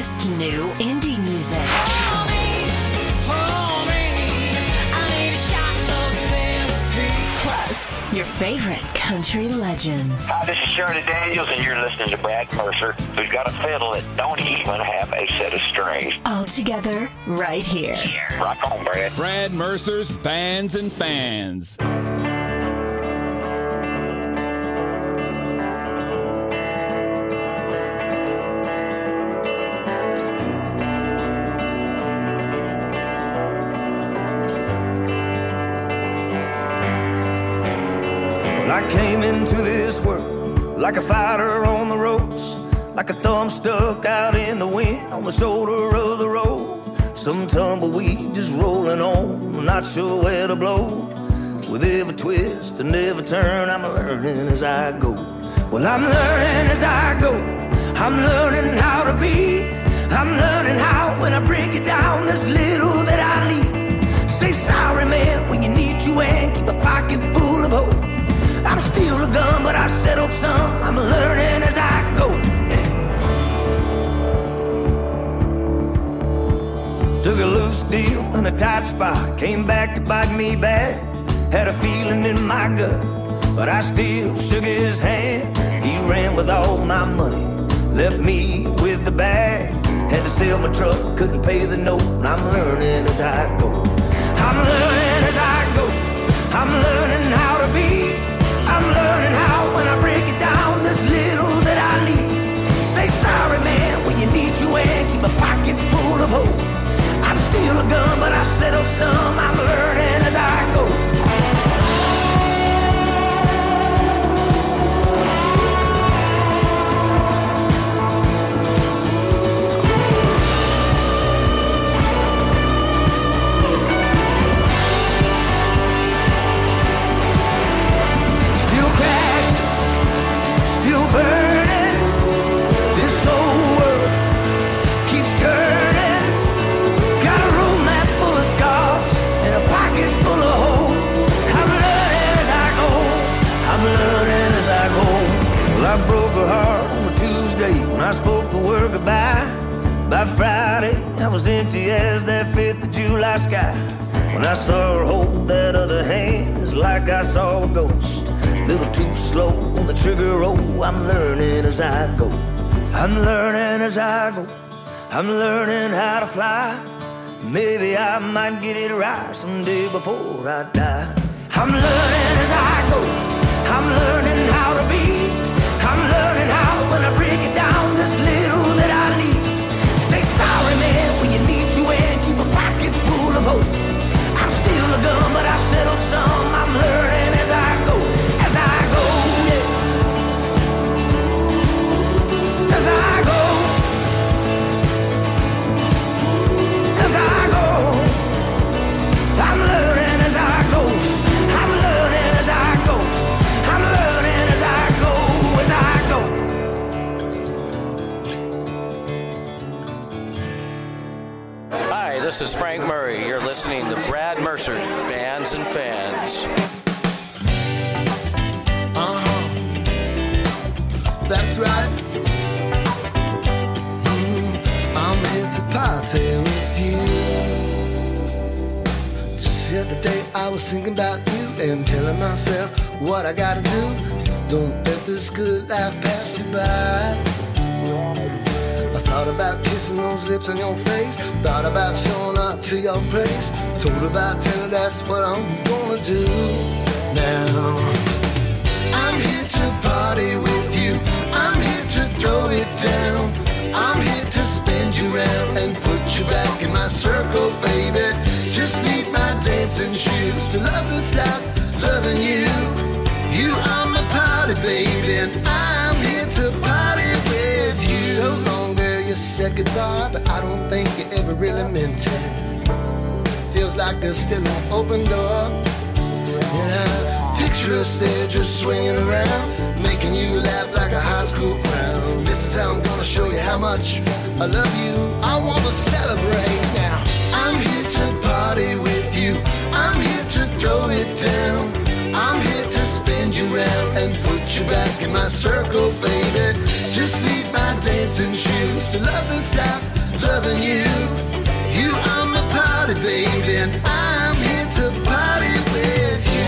hottest new indie music. Plus, your favorite country legends. Hi, this is Shirley Daniels, and you're listening to Brad Mercer, who's got a fiddle that don't even have a set of strings. All together, right here. Rock on, Brad. Brad Mercer's Bands and Fans. I came into this world like a fighter on the ropes, like a thumb stuck out in the wind on the shoulder of the road. Some tumbleweed just rolling on, not sure where to blow. With every twist and every turn, I'm learning as I go. Well, I'm learning as I go. I'm learning how to be. I'm learning how when I break it down, there's little that I need. Say sorry, man, when you need you and keep a pocket full of hope. I'm still a gun, but I settled some. I'm learning as I go. Yeah. Took a loose deal in a tight spot, came back to bite me bad. Had a feeling in my gut, but I still shook his hand. He ran with all my money, left me with the bag. Had to sell my truck, couldn't pay the note. I'm learning as I go. I'm learning as I go. I'm learning how to be. I'm learning how when I break it down, there's little that I need. Say sorry, man, when you need you and keep a pocket full of hope. I'm still a gun, but I settled some. I'm learning as I go. Still burning, this whole world keeps turning. Got a room map full of scars and a pocket full of hope. I'm learning as I go, I'm learning as I go. Well, I broke her heart on a Tuesday when I spoke the word goodbye. By Friday, I was empty as that fifth of July sky. When I saw her hold that other hand, it's like I saw a ghost. Little too slow on the trigger, oh, I'm learning as I go. I'm learning as I go. I'm learning how to fly. Maybe I might get it right someday before I die. I'm learning as I go. I'm learning how to be. I'm learning how when I break it down, there's little that I need. Say sorry, man, when you need you and keep a pocket full of hope. I'm still a gun, but I settled some. I'm learning as I go. As I go, yeah. As I go. As I go. I'm learning as I go. I'm learning as I go. I'm learning as I go. As I go. Hi, this is Frank Murray. You're listening to Brad Mercer's Bands and Fans. That's right. Mm, I'm here to party with you. Just the other day I was thinking about you and telling myself what I gotta do. Don't let this good life pass you by. I thought about kissing those lips on your face. Thought about showing up to your place. Told about telling that's what I'm gonna do. Now I'm here to party with you. I'm here to throw it down. I'm here to spin you around and put you back in my circle, baby. Just need my dancing shoes to love this life, loving you. You are my party, baby, and I'm here to party with you. So long, girl, you said goodbye, but I don't think you ever really meant it. Feels like there's still an open door. And I picture us there just swinging around, making you laugh like a high school clown. This is how I'm gonna show you how much I love you. I wanna celebrate now. I'm here to party with you. I'm here to throw it down. I'm here to spin you around and put you back in my circle, baby. Just need my dancing shoes to love this life, loving you. You are my party, baby, and I'm here to party with you.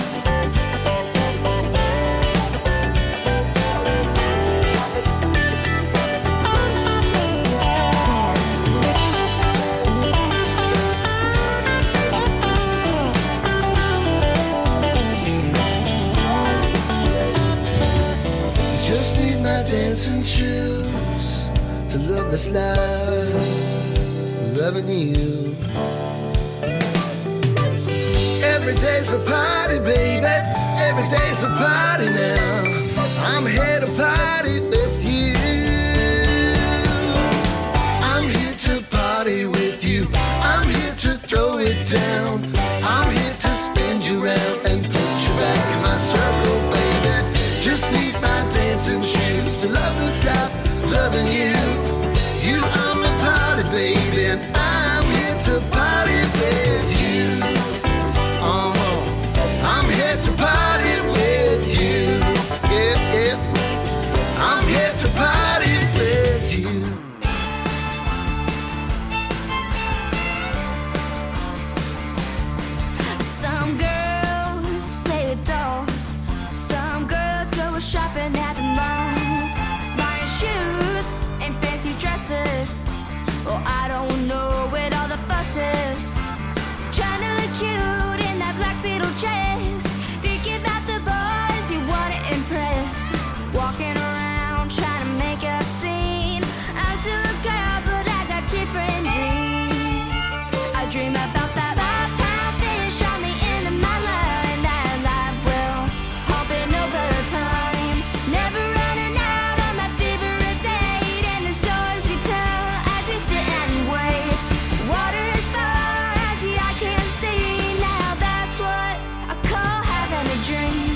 Just need my dancing shoes to love this love, loving you. Every day's a party, baby. Every day's a party now. I'm here to party with you. I'm here to party with you. I'm here to throw it down. I'm here to spin you round and put you back in my circle, baby. Just need my dancing shoes to love this life, loving you. You are my party, baby, and I'm here to party with you. Oh, I'm here to party with you. Yeah, yeah. I'm here to party with you. Some girls play with dolls. Some girls go shopping at the mall, buying shoes and fancy dresses. Oh, I don't know what all the fuss is. Trying to look cute in that black beetle dress. Thinking about the boys you want to impress. Walking around trying to make a scene. I'm still a girl, but I got different dreams. I dream about that five-pound fish on the end of my line, and life will hump it over time. Never running out on my favorite bait, and the stories we tell as we sit and wait. Water as far as the eye can see. Now that's what I call having a dream.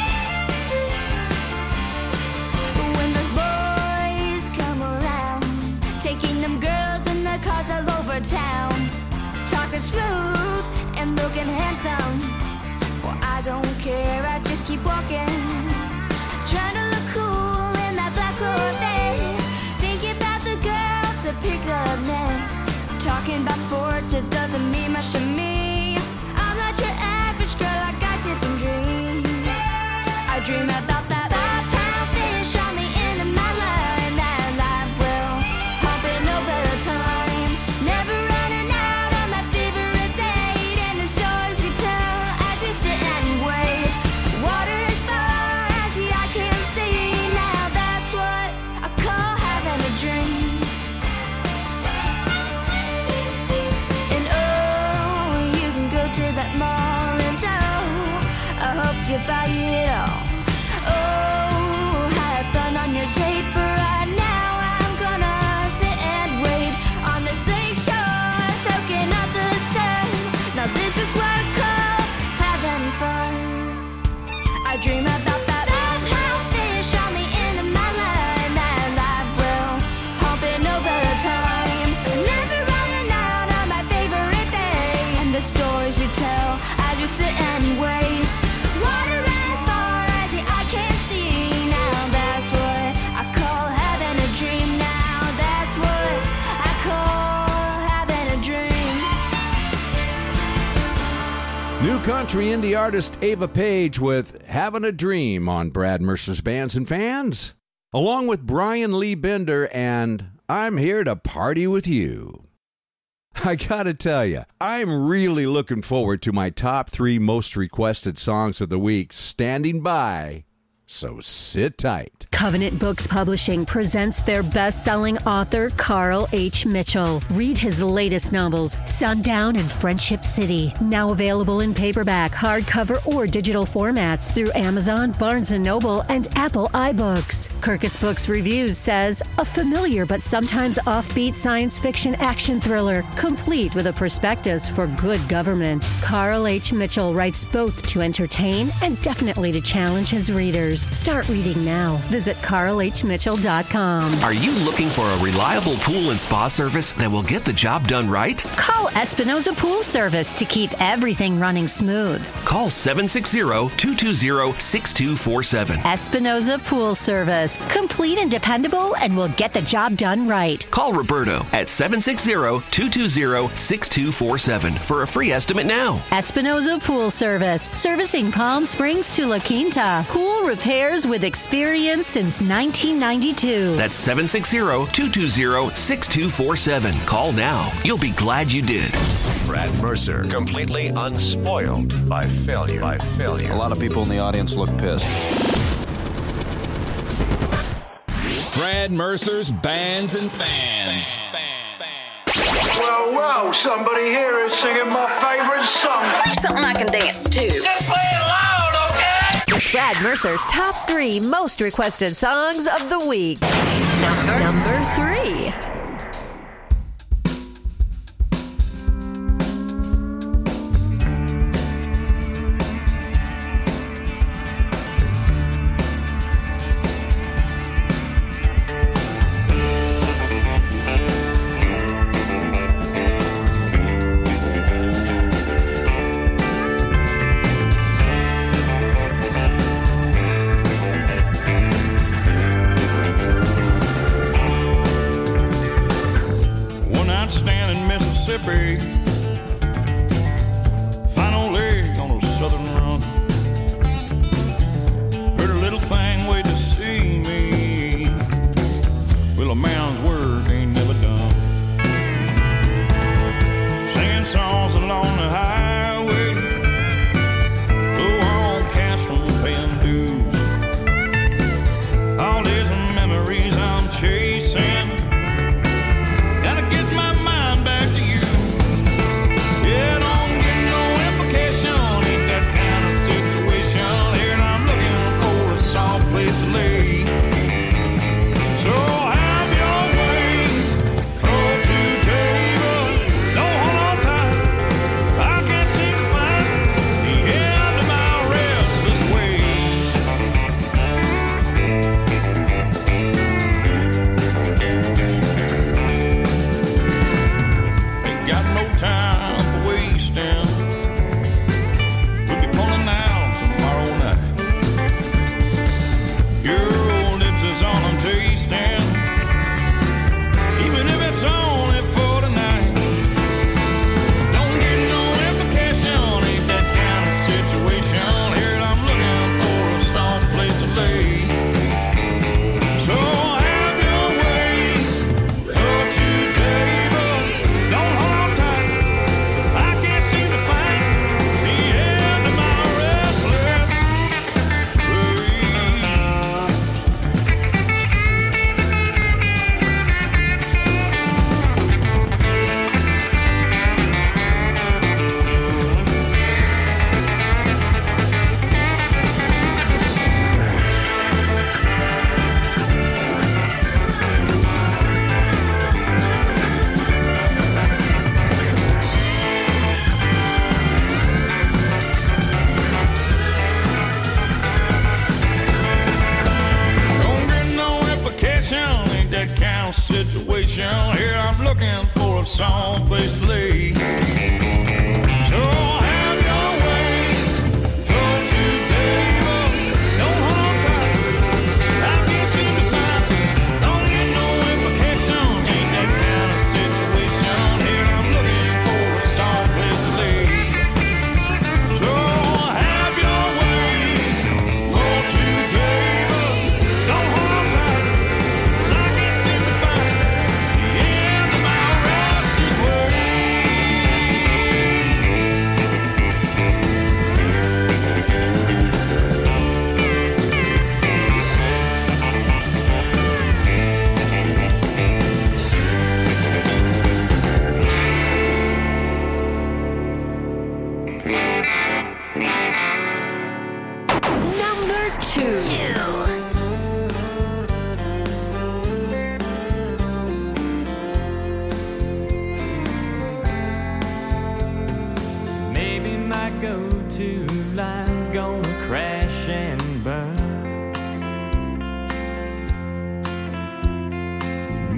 When those boys come around, taking them girls in their cars all over town, talking smooth and looking handsome. Well, I don't care, I just keep walking, trying to look cool in that black Corvette. Thinking about the girl to pick up next. Talking about sports, it doesn't mean much to me. I'm not your average girl, I got different dreams. I dream about that five-pound fish on the end of my line, and life will hump it over time. Never running out on my favorite bait, and the stories we tell as we sit and wait. Water as far as the eye can see. Now that's what I call having a dream. And oh, you can go to that mall and oh, I hope you buy it all. Oh, have fun on your date, but right now I'm gonna sit and wait on the lake shore, soaking up the sun. Now this is what I call having fun. I dream about that five-pound fish on the end of my line, and life will hump it over time. Never running out on my favorite day, and the stories we tell as we sit and wait. Water as far as the eye can see. Now that's what I call having a dream. Now that's what I call having a dream. New country indie artist Ava Page with Having a Dream on Brad Mercer's Bands and Fans, along with Brian Lee Bender and I'm Here to Party with You. I gotta tell you, I'm really looking forward to my top three most requested songs of the week standing by, so sit tight. Covenant Books Publishing presents their best-selling author, Carl H. Mitchell. Read his latest novels, Sundown and Friendship City, now available in paperback, hardcover, or digital formats through Amazon, Barnes and Noble, and Apple iBooks. Kirkus Books Reviews says, a familiar but sometimes offbeat science fiction action thriller, complete with a prospectus for good government. Carl H. Mitchell writes both to entertain and definitely to challenge his readers. Answers. Start reading now. Visit carl h mitchell dot com. Are you looking for a reliable pool and spa service that will get the job done right? Call Espinoza Pool Service to keep everything running smooth. Call seven six zero, two two zero, six two four seven. Espinoza Pool Service. Complete and dependable, and will get the job done right. Call Roberto at seven six zero, two two zero, six two four seven for a free estimate now. Espinoza Pool Service. Servicing Palm Springs to La Quinta. Pool repairs with experience since nineteen ninety-two. That's seven six zero, two two zero, six two four seven. Call now. You'll be glad you did. Brad Mercer, completely unspoiled by failure. By failure. A lot of people in the audience look pissed. Brad Mercer's Bands and Fans. Well, well, somebody here is singing my favorite song. Something I can dance to. Just play it loud, okay? It's Brad Mercer's top three most requested songs of the week. Number, Number three. Final leg on a southern run. Heard a little thing wait to see me. Well, a man's work ain't never done. Singing songs along the highway. Low on cash from paying dues. All days and memories I'm chasing. Gotta get my mind back to you. Yeah, don't get no implication. Ain't that kind of situation. Here and I'm looking for a soft place to lay. So have your way. Throw to table. Don't hold on tight. I can't seem to find the end of my restless ways. Ain't got no time for wasting. We'll be pulling out tomorrow night. Your old lips is all I'm tasting. Even if it's only for tonight. Don't get no implication. Ain't that kind of situation. Here I'm looking for a soft place to lay. So have your way. Throw to table. Don't hold on tight. I can't seem to find the end of my restless ways. Don't get no implication, ain't that kind of situation. Here I'm looking for a soft place to lay. So have your way. Throw to table. Don't hold on tight. I can't seem to find. Don't get no implication, ain't that kind of situation. Here I'm looking for a soft place to lay. So have your way. Throw to table. Don't hold on tight. 'Cause I can't seem to find the end of my restless ways.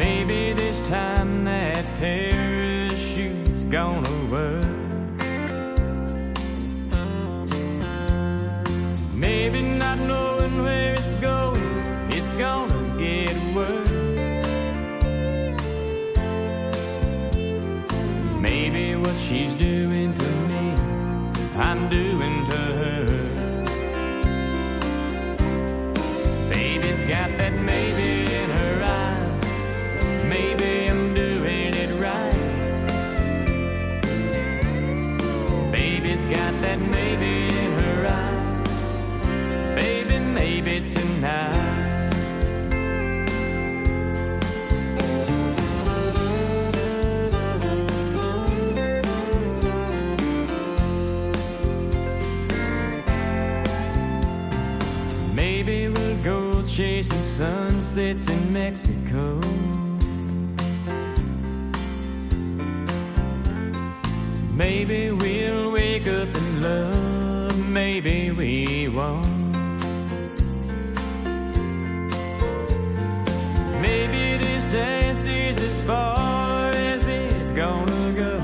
Maybe this time that parachute's gonna work. Maybe not knowing where it's going is gonna get worse. Maybe what she's doing to me, I'm doing to her. Baby's got that maybe in her eyes. Maybe I'm doing it right. Baby's got that maybe in her eyes. Baby, maybe tonight. Maybe we'll go chasing sunsets in Mexico. Maybe we'll wake up in love. Maybe we won't. Maybe this dance is as far as it's gonna go.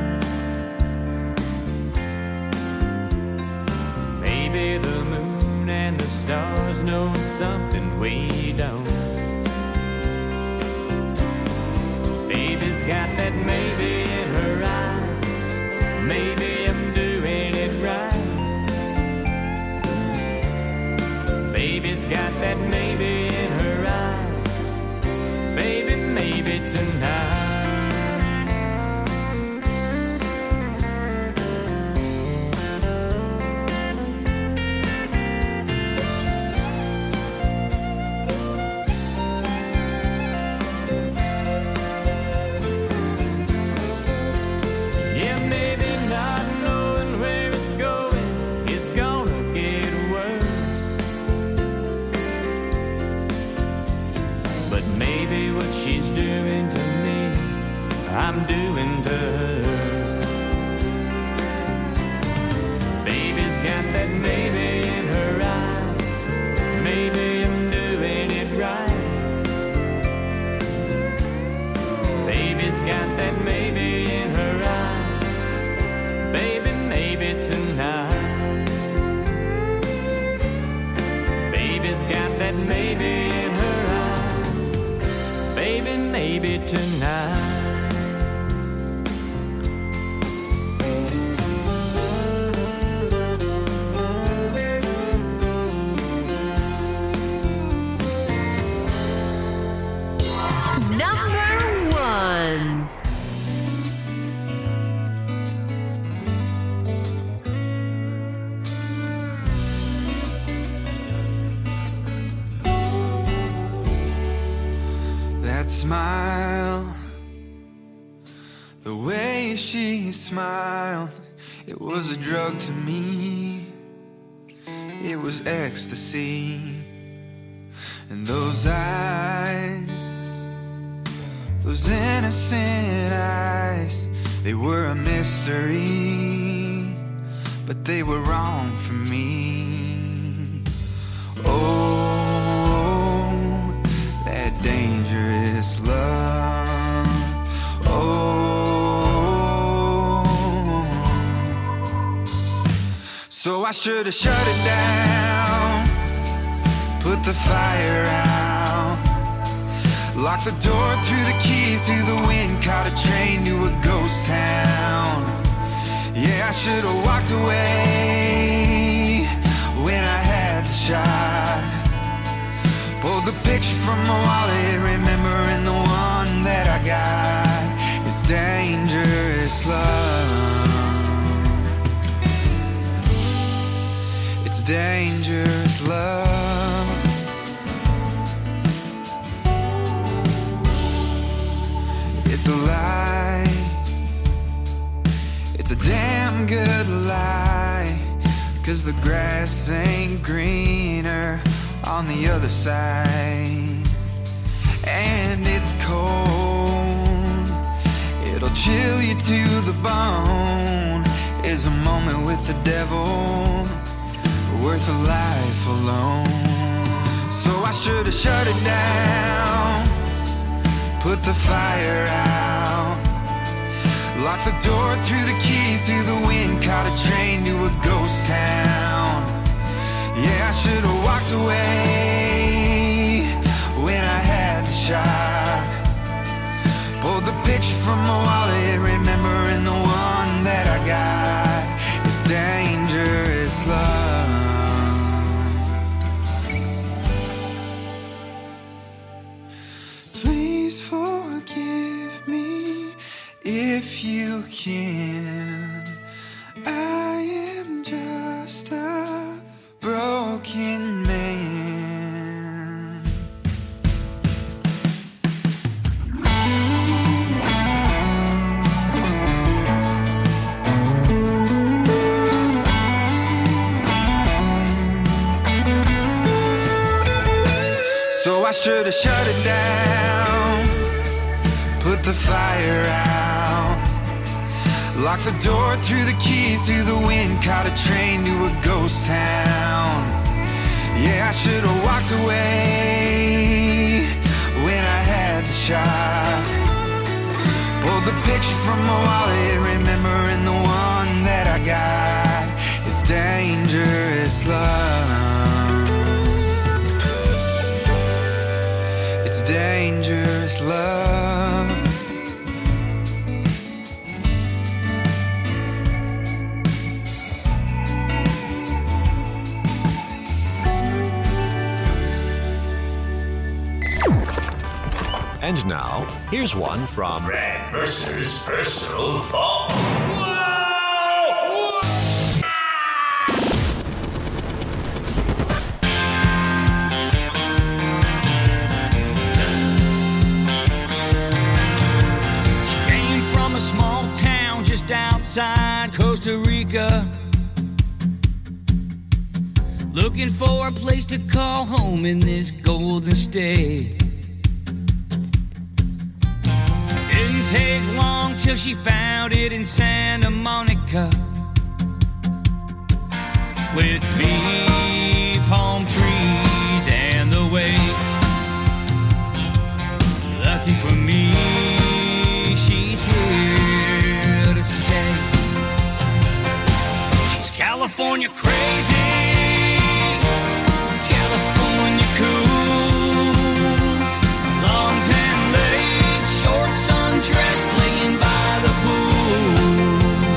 Maybe the moon and the stars know something we don't. Baby's got that maybe in her eyes. Maybe I'm doing it right. Baby's got that maybe in her eyes. Baby, maybe tonight. Yeah, maybe not knowing where it's going is gonna get worse. But maybe what she's doing to me, I'm doing to her. Baby's got that maybe in her eyes. Maybe I'm doing it right. Baby's got that maybe in her eyes. Baby, maybe tonight. Baby's got that maybe in her eyes. Baby, maybe tonight. Number one. That smile, the way she smiled, it was a drug to me. It was ecstasy. And those eyes, those innocent eyes, they were a mystery, but they were wrong for me. Oh, that dangerous love. Oh, so I should have shut it down, put the fire out, locked the door, threw the keys to the wind, caught a train to a ghost town. Yeah, I should have walked away when I had the shot. Pulled the picture from my wallet, remembering the one that I got. It's dangerous love. It's dangerous love. It's a lie. It's a damn good lie. 'Cause the grass ain't greener on the other side. And it's cold, it'll chill you to the bone. Is a moment with the devil worth a life alone? So I should have shut it down, put put the fire out. Locked the door, threw the keys to the wind, caught a train to a ghost town. Yeah, I should have walked away when I had the shot. Pulled the picture from my wallet, remembering the one that I got. It's dangerous love. Please forgive me if you can. I am just a broken man. So I should have shut it down, put the fire out. Locked the door, threw the keys to the wind, caught a train to a ghost town. Yeah, I should have walked away when I had the shot. Pulled the picture from my wallet, remembering the one that I got. It's dangerous love. It's dangerous love. And now, here's one from Brad Mercer's personal vault. She came from a small town just outside Costa Rica, looking for a place to call home in this golden state. Didn't take long till she found it in Santa Monica, with me, palm trees, and the waves. Lucky for me, she's here to stay. She's California crazy, California cool, long tan legs, short sundress, laying by the pool.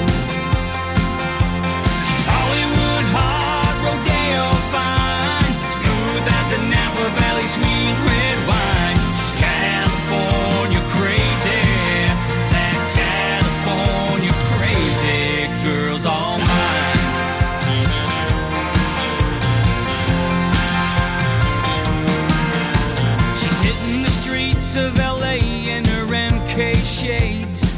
She's Hollywood hot, rodeo fine, smooth as the Napa Valley sweet red wine. She's California crazy, that California crazy girl's all mine. She's hitting the streets of L A in her M K shades,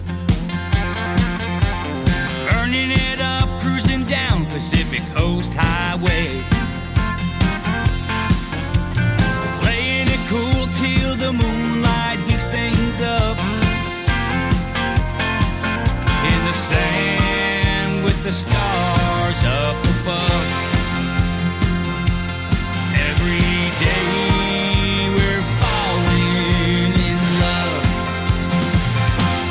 burning it up, cruising down Pacific Coast Highway, playing it cool till the moonlight heats things up in the sand with the stars up above. Every day we're falling in love.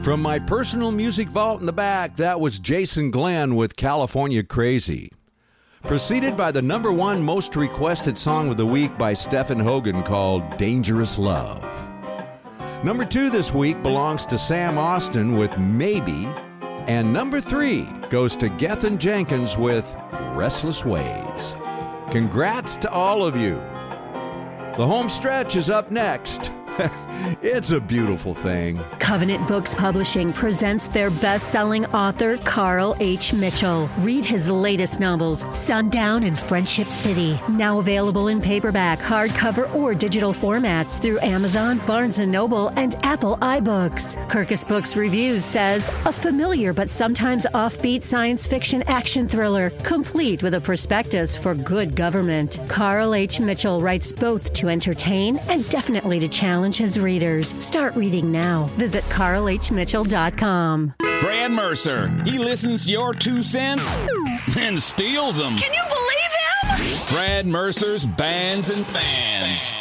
From my personal music vault in the back, that was Jason Glenn with California Crazy. Preceded by the number one most requested song of the week by Stephen Hogan called Dangerous Love. Number two this week belongs to Sam Austin with Maybe. And number three goes to Gethin Jenkins with Restless Ways. Congrats to all of you. The home stretch is up next. It's a beautiful thing. Covenant Books Publishing presents their best-selling author, Carl H. Mitchell. Read his latest novels, Sundown and Friendship City. Now available in paperback, hardcover, or digital formats through Amazon, Barnes and Noble, and Apple iBooks. Kirkus Books Reviews says, a familiar but sometimes offbeat science fiction action thriller, complete with a prospectus for good government. Carl H. Mitchell writes both to entertain and definitely to challenge his readers. Start reading now. Visit carl h mitchell dot com. Brad Mercer. He listens to your two cents and steals them. Can you believe him? Brad Mercer's Bands and Fans.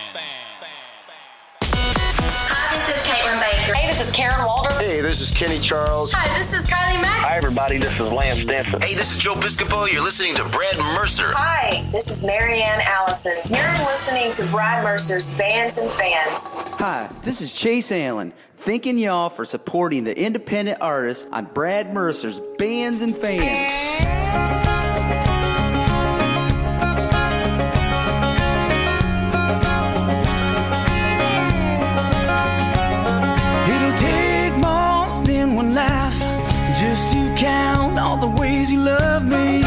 Hi, this is Caitlin Baker. Hey, this is Karen Walder. Hey, this is Kenny Charles. Hi, this is Kylie Mack. Hi, everybody. This is Lance Stinson. Hey, this is Joe Piscopo. You're listening to Brad Mercer. Hi, this is Marianne Allison. You're listening to Brad Mercer's Bands and Fans. Hi, this is Chase Allen. Thanking y'all for supporting the independent artists on Brad Mercer's Bands and Fans. Just to count all the ways you love me.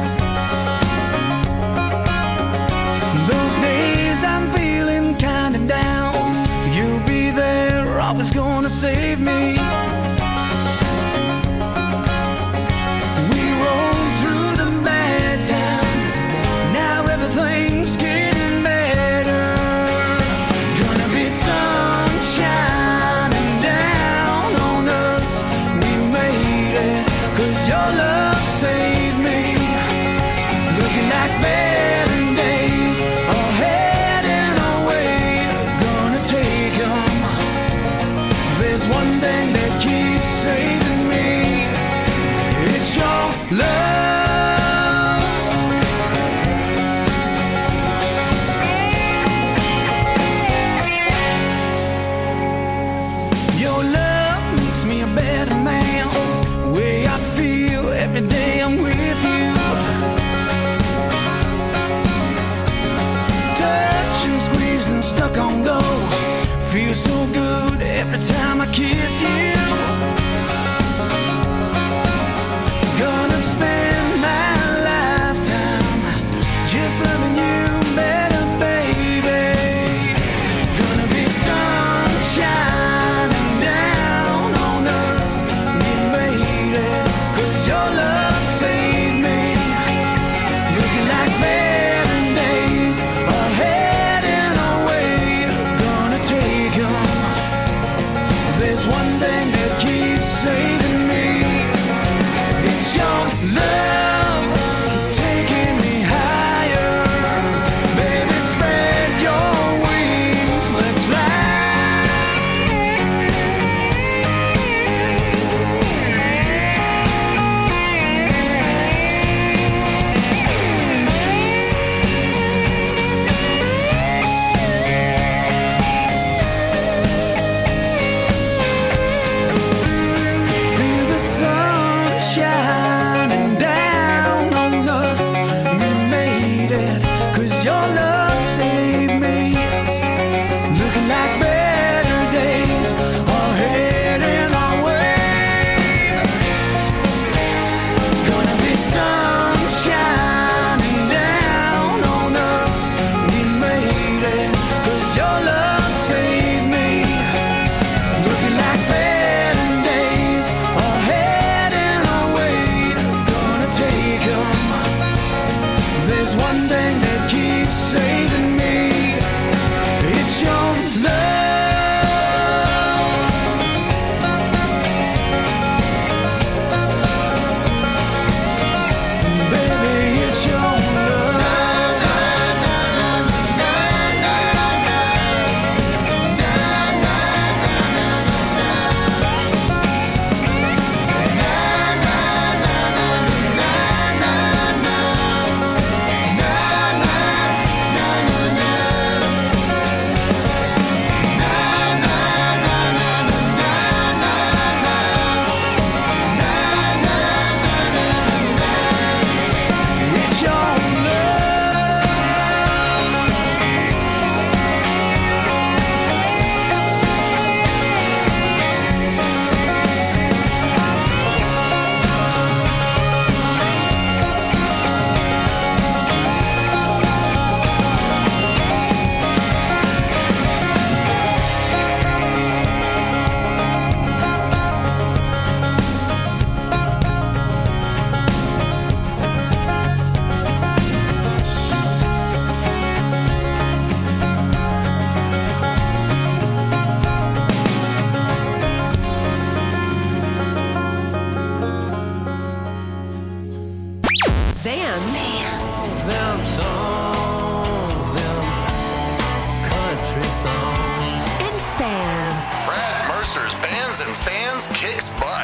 Those days I'm feeling kinda down, you'll be there, always gonna save me. We rolled through the bad times, now everything's getting better. Gonna be sunshine. Your love saved me. Looking like better days ahead and away. Gonna take 'em. There's one thing that keeps saving me. It's your love. Your love makes me a better man. Way I feel every day I'm with you. Touch and squeeze and stuck on go. Feels so good every time I kiss you. Gonna spend my lifetime just loving you better, baby. Gonna be sunshine. One day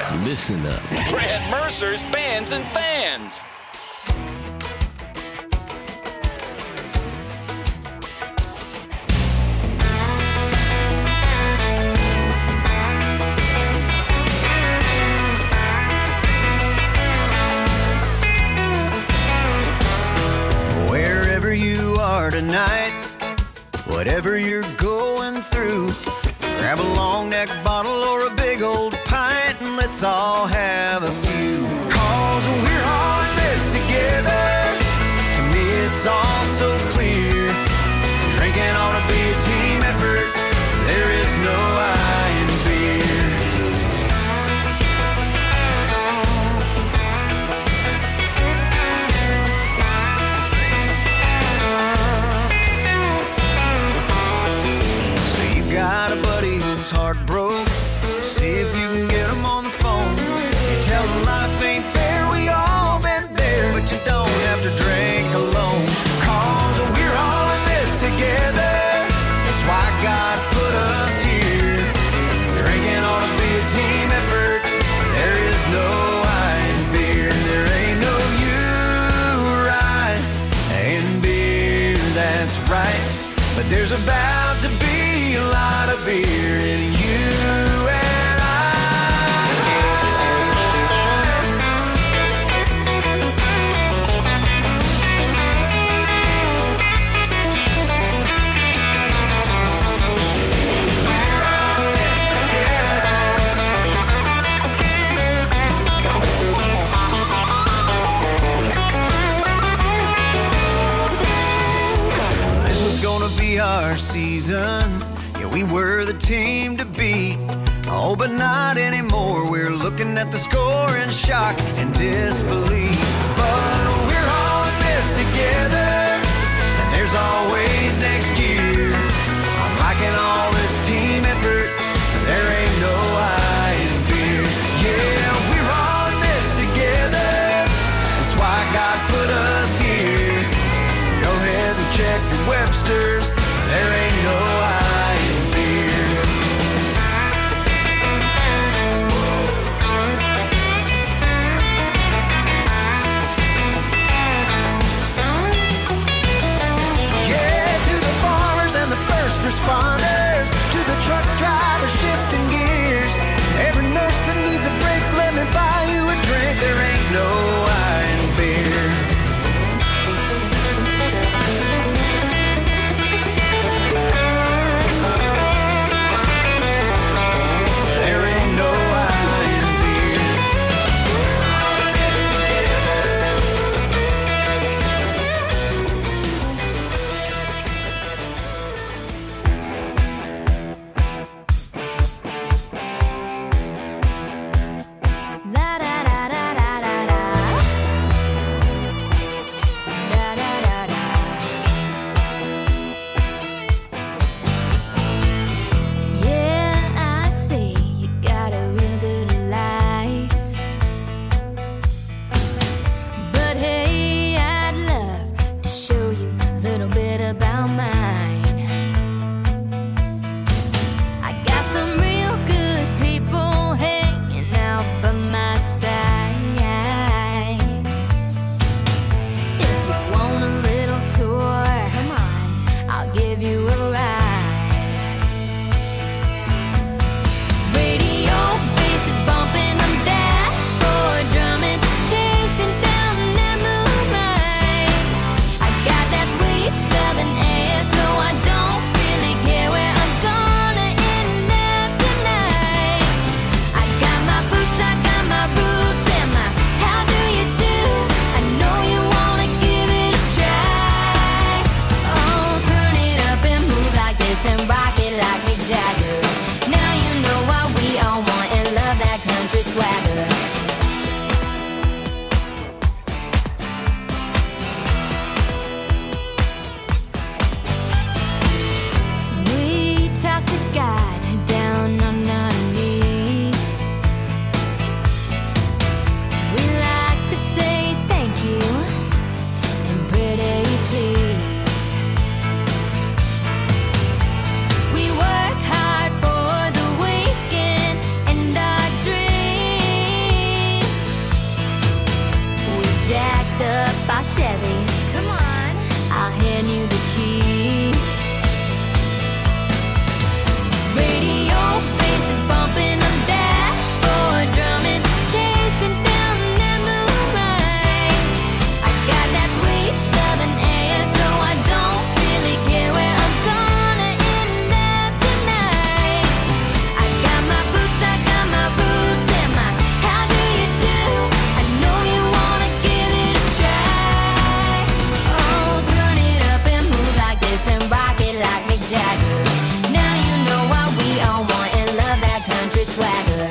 Listen up. Brad Mercer's Bands and Fans. Wherever you are tonight, whatever you're going through, grab a long neck bottle or a big old pint and let's all have a few. Cause we're all in this together. To me it's all so clear. Drinking ought to be a team effort. There is no I in beer. So you got a buddy who's heart broke. See if you can get him on the phone. You tell him life ain't fair, we all been there, but you don't have to drink alone. Cause we're all in this together. That's why God put us here. Drinking ought to be a team effort. There is no I in beer. There ain't no you right in beer, that's right. But there's about to be a lot of beer in you and our season. Yeah, we were the team to beat. Oh, but not anymore. We're looking at the score in shock and disbelief. But we're all in this together, and there's always next year. I'm liking all this team effort. There ain't no I in beer. Yeah, we're all in this together. That's why God put us here. Go ahead and check the Webster's. There ain't no I in beer. Yeah, to the farmers and the first responders, to the truck drivers Chevy. Come on. I'll hand you the keys. Radio faces bumping on dashboard, drumming, chasing down that moonlight. I got that sweet southern air, so I don't really care where I'm gonna end up tonight. I got my boots, I got my boots, and my how do you do? I know you wanna give it a try. Oh, turn it up and move like this and rock it like Mick Jagger. Now you know why we all want and love that country swagger.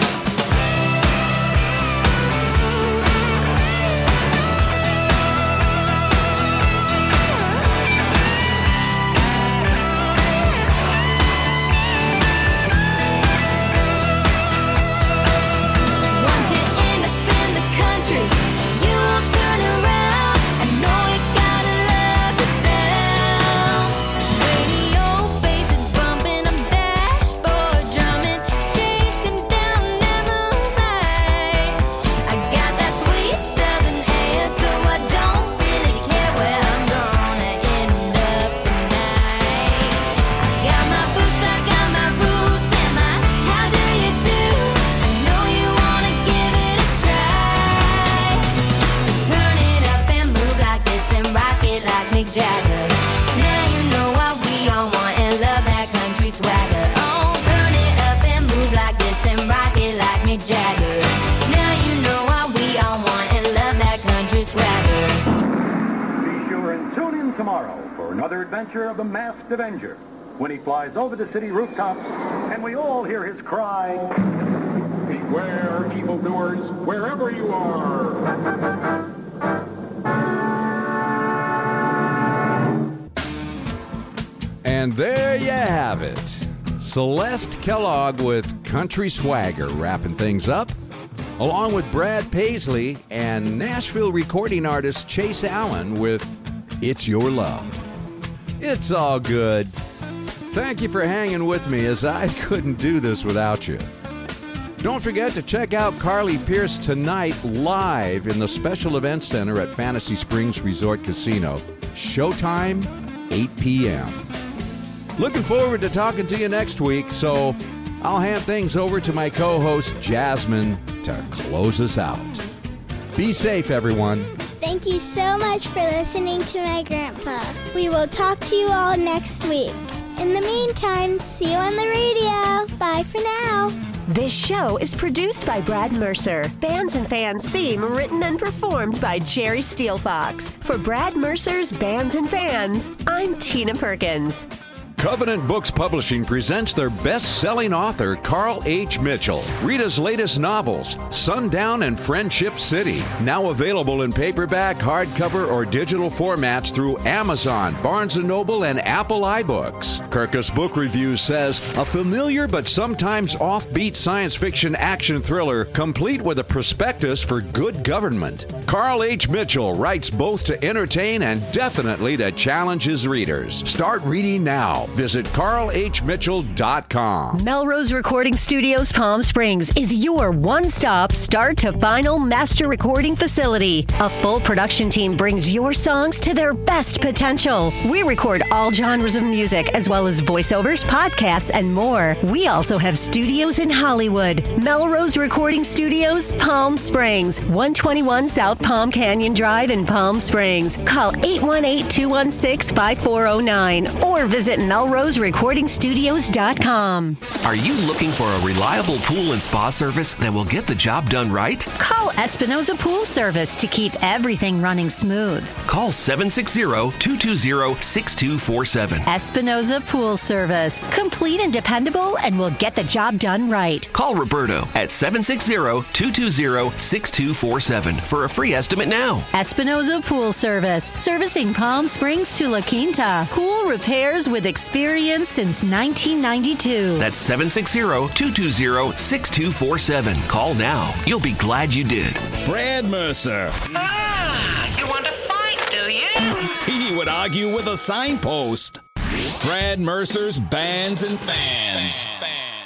Once you're in the, in the country, you won't turn around. I know you gotta love the sound. Radio faces bumping on dashboard, drumming, chasing down that moonlight. I got that sweet southern air, so I don't really care where I'm gonna end up tonight. I got my boots, I got my roots, and my how do you do? I know you wanna give it a try. So turn it up and move like this and rock it like Mick Jagger. Now you know what we all want and love that country swagger. Oh, turn it up and move like this and rock it like Mick Jagger. Now you know what we all want and love that country swagger. Be sure and tune in tomorrow for another adventure of the Masked Avenger when he flies over the city rooftops and we all hear his cry, "Beware, evildoers, wherever you are." And there you have it. Celeste Kellogg with Country Swagger wrapping things up, along with Brad Paisley and Nashville recording artist Chase Allen with It's Your Love. It's all good. Thank you for hanging with me, as I couldn't do this without you. Don't forget to check out Carly Pierce tonight live in the Special Events Center at Fantasy Springs Resort Casino. Showtime, eight p.m. Looking forward to talking to you next week, so I'll hand things over to my co-host Jasmine to close us out. Be safe, everyone. Thank you so much for listening to my grandpa. We will talk to you all next week. In the meantime, see you on the radio. Bye for now. This show is produced by Brad Mercer. Bands and Fans theme written and performed by Jerry Steelfox. For Brad Mercer's Bands and Fans, I'm Tina Perkins. Covenant Books Publishing presents their best-selling author, Carl H. Mitchell. Read his latest novels, Sundown and Friendship City. Now available in paperback, hardcover, or digital formats through Amazon, Barnes and Noble, and Apple iBooks. Kirkus Book Review says, a familiar but sometimes offbeat science fiction action thriller, complete with a prospectus for good government. Carl H. Mitchell writes both to entertain and definitely to challenge his readers. Start reading now. Visit carl h mitchell dot com. Melrose Recording Studios Palm Springs is your one-stop start to final master recording facility. A full production team brings your songs to their best potential. We record all genres of music as well as voiceovers, podcasts, and more. We also have studios in Hollywood. Melrose Recording Studios Palm Springs, one twenty-one South Palm Canyon Drive in Palm Springs. Call eight one eight, two one six, five four zero nine or visit melrose recording studios dot com. Are you looking for a reliable pool and spa service that will get the job done right? Call Espinoza Pool Service to keep everything running smooth. Call seven six zero, two two zero, six two four seven. Espinoza Pool Service. Complete and dependable, and will get the job done right. Call Roberto at seven six zero, two two zero, six two four seven for a free estimate now. Espinoza Pool Service. Servicing Palm Springs to La Quinta. Pool repairs with experience since nineteen ninety-two. That's seven six zero, two two zero, six two four seven. Call now. You'll be glad you did. Brad Mercer. Ah, you want to fight, do you? He would argue with a signpost. Brad Mercer's Bands and Fans. Fans.